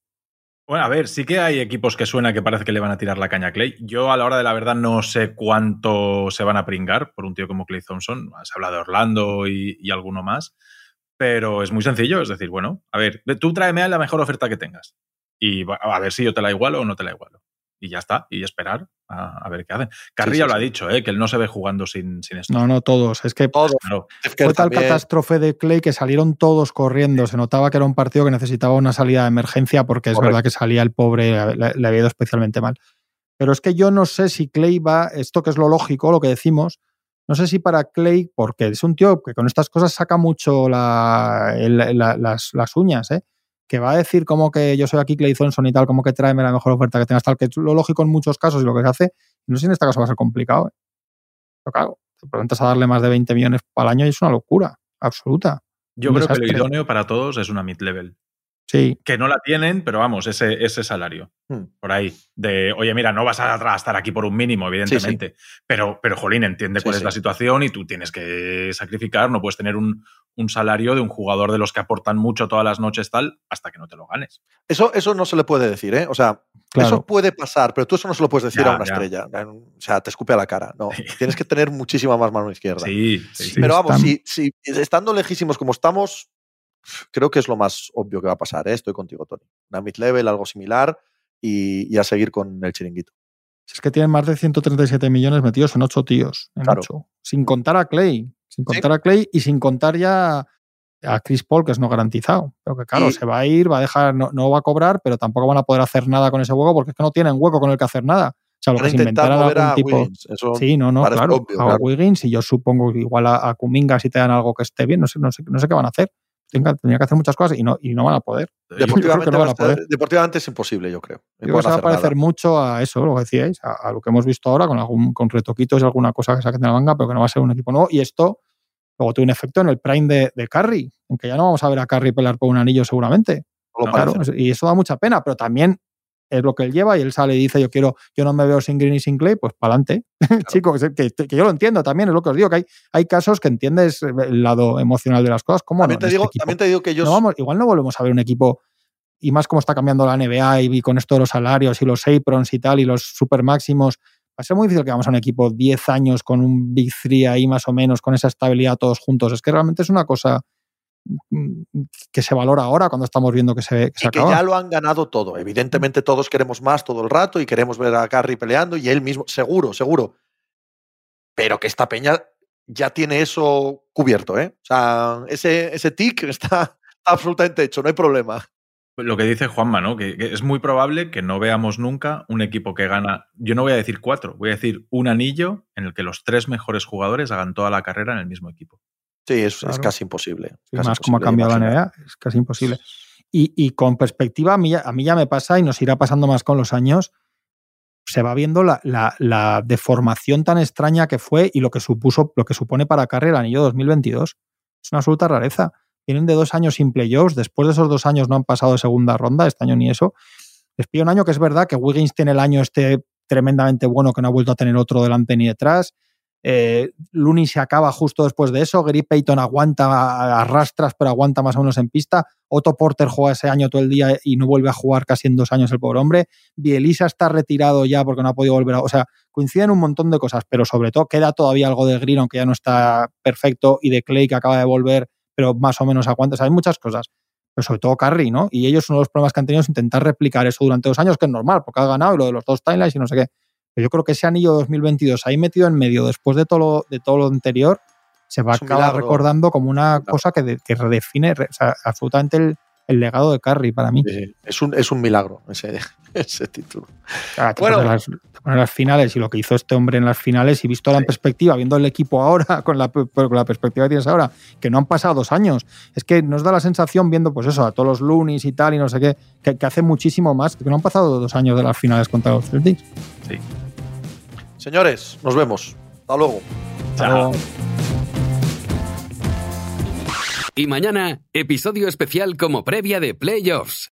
Bueno, a ver, sí que hay equipos que suena que parece que le van a tirar la caña a Clay. Yo, a la hora de la verdad, no sé cuánto se van a pringar por un tío como Klay Thompson. Se habla de Orlando y, y alguno más. Pero es muy sencillo. Es decir, bueno, a ver, tú tráeme a la mejor oferta que tengas. Y a ver si yo te la igualo o no te la igualo. Y ya está. Y esperar a, a ver qué hacen. Carrillo sí, sí, lo sí. ha dicho, ¿eh? Que él no se ve jugando sin, sin esto.
No, no, todos. Es que todos. Claro. Fue tal también. catástrofe de Clay que salieron todos corriendo. Se notaba que era un partido que necesitaba una salida de emergencia porque es Correcto. verdad que salía el pobre, le, le había ido especialmente mal. Pero es que yo no sé si Clay va, esto que es lo lógico, lo que decimos, no sé si para Clay, porque es un tío que con estas cosas saca mucho la, el, la, las, las uñas, ¿eh? Que va a decir como que yo soy aquí Klay Thompson y tal, como que tráeme la mejor oferta que tengas, tal, que es lo lógico en muchos casos y lo que se hace, no sé si en este caso va a ser complicado. ¿eh? Pero claro, te preguntas a darle más de veinte millones al año y es una locura, absoluta.
Yo creo desastre. que lo idóneo para todos es una mid-level.
Sí.
Que no la tienen, pero vamos, ese, ese salario. Hmm. Por ahí. De, oye, mira, no vas a estar aquí por un mínimo, evidentemente. Sí, sí. Pero, pero, jolín, entiende sí, cuál sí. es la situación y tú tienes que sacrificar. No puedes tener un, un salario de un jugador de los que aportan mucho todas las noches, tal, hasta que no te lo ganes.
Eso, eso no se le puede decir, ¿eh? O sea, claro. eso puede pasar, pero tú eso no se lo puedes decir ya, a una ya. estrella. O sea, te escupe a la cara. No, tienes que tener muchísima más mano izquierda.
Sí, sí, sí.
Pero vamos, si, si estando lejísimos como estamos, creo que es lo más obvio que va a pasar, ¿eh? Estoy contigo, Tony. Una mid-level, algo similar y, y a seguir con el chiringuito.
Es que tienen más de ciento treinta y siete millones metidos en ocho tíos. En
claro.
ocho. Sin contar a Clay. Sin contar
¿Sí?
a Clay y sin contar ya a Chris Paul, que es no garantizado. Pero que claro,
y,
se va a ir, va a dejar, no, no va a cobrar, pero tampoco van a poder hacer nada con ese hueco porque es que no tienen hueco con el que hacer nada. O sea, lo que se inventaran algún
a
tipo.
Wiggins, eso
sí, no, no, claro.
obvio,
a
claro.
Wiggins, y yo supongo que igual a, a Kuminga si te dan algo que esté bien, no sé, no sé, no sé qué van a hacer. Tenga, tenía que hacer muchas cosas y no, y no van a poder.
Deportivamente,
no van a poder.
deportivamente es imposible, yo creo.
Yo creo que se va a parecer nada. mucho a eso, lo que decíais, a, a lo que hemos visto ahora con algún con retoquitos y alguna cosa que saquen de la manga, pero que no va a ser un equipo nuevo. Y esto luego tuvo un efecto en el prime de, de Curry, en que ya no vamos a ver a Curry pelear por un anillo seguramente.
No
claro, y eso da mucha pena, pero también es lo que él lleva y él sale y dice yo quiero, yo no me veo sin Green y sin Clay, pues para adelante. Claro. Chico, que, que, que yo lo entiendo también, es lo que os digo, que hay, hay casos que entiendes el lado emocional de las cosas. ¿Cómo
también,
no,
te digo,
este
también te digo que ellos...
no vamos, igual no volvemos a ver un equipo, y más como está cambiando la N B A y, y con esto de los salarios y los aprons y tal, y los super máximos, va a ser muy difícil que vamos a un equipo diez años con un Big Three ahí más o menos, con esa estabilidad todos juntos. Es que realmente es una cosa que se valora ahora cuando estamos viendo que se, que se
y que
acaba.
ya lo han ganado todo. Evidentemente todos queremos más todo el rato y queremos ver a Curry peleando y él mismo, seguro, seguro. Pero que esta peña ya tiene eso cubierto, ¿eh? O sea, ese, ese tic está absolutamente hecho, no hay problema.
Lo que dice Juanma, ¿no? Que, que es muy probable que no veamos nunca un equipo que gana, yo no voy a decir cuatro, voy a decir un anillo en el que los tres mejores jugadores hagan toda la carrera en el mismo equipo.
Sí, es,
claro.
es casi imposible.
Sí,
casi
más como ha cambiado la N B A, es casi imposible. Y, y con perspectiva, a mí, ya, a mí ya me pasa y nos irá pasando más con los años, se va viendo la, la, la deformación tan extraña que fue y lo que supuso, lo que supone para Curry el anillo dos mil veintidós. Es una absoluta rareza. Vienen de dos años sin playoffs, después de esos dos años no han pasado de segunda ronda, este año ni eso. Les pilla un año que es verdad que Wiggins tiene el año este tremendamente bueno que no ha vuelto a tener otro delante ni detrás. Eh, Looney se acaba justo después de eso. Gary Payton aguanta, arrastras, pero aguanta más o menos en pista. Otto Porter juega ese año todo el día y no vuelve a jugar casi en dos años el pobre hombre. Bielisa está retirado ya porque no ha podido volver a... O sea, coinciden un montón de cosas, pero sobre todo queda todavía algo de Green, aunque ya no está perfecto, y de Clay, que acaba de volver, pero más o menos aguanta. O sea, hay muchas cosas. Pero sobre todo Curry, ¿no? Y ellos, uno de los problemas que han tenido es intentar replicar eso durante dos años, que es normal, porque ha ganado, y lo de los dos timelines y no sé qué. Pero yo creo que ese anillo dos mil veintidós ahí metido en medio después de todo lo, de todo lo anterior se va a acabar recordando como una cosa que, de, que redefine o sea, absolutamente el, el legado de Curry para mí.
Sí, es, un, es un milagro ese, ese título.
Claro, te bueno, las, te las finales y lo que hizo este hombre en las finales y visto sí. la en perspectiva, viendo el equipo ahora con la, con la perspectiva que tienes ahora, que no han pasado dos años, es que nos da la sensación viendo pues eso, a todos los Loonies y tal y no sé qué, que, que hace muchísimo más, que no han pasado dos años de las finales contra los Celtics.
Sí.
Señores, nos vemos. Hasta luego.
Chao.
Y mañana, episodio especial como previa de Playoffs.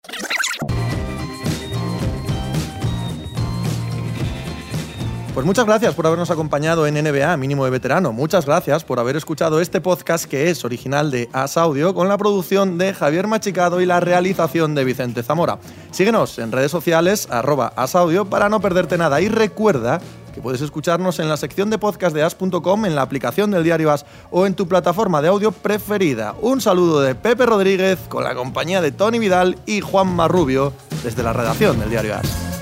Pues muchas gracias por habernos acompañado en N B A Mínimo de Veterano. Muchas gracias por haber escuchado este podcast que es original de As Audio con la producción de Javier Machicado y la realización de Vicente Zamora. Síguenos en redes sociales, arroba As Audio, para no perderte nada. Y recuerda que puedes escucharnos en la sección de podcast de as punto com, en la aplicación del diario As o en tu plataforma de audio preferida. Un saludo de Pepe Rodríguez con la compañía de Tony Vidal y Juanma Rubio desde la redacción del diario As.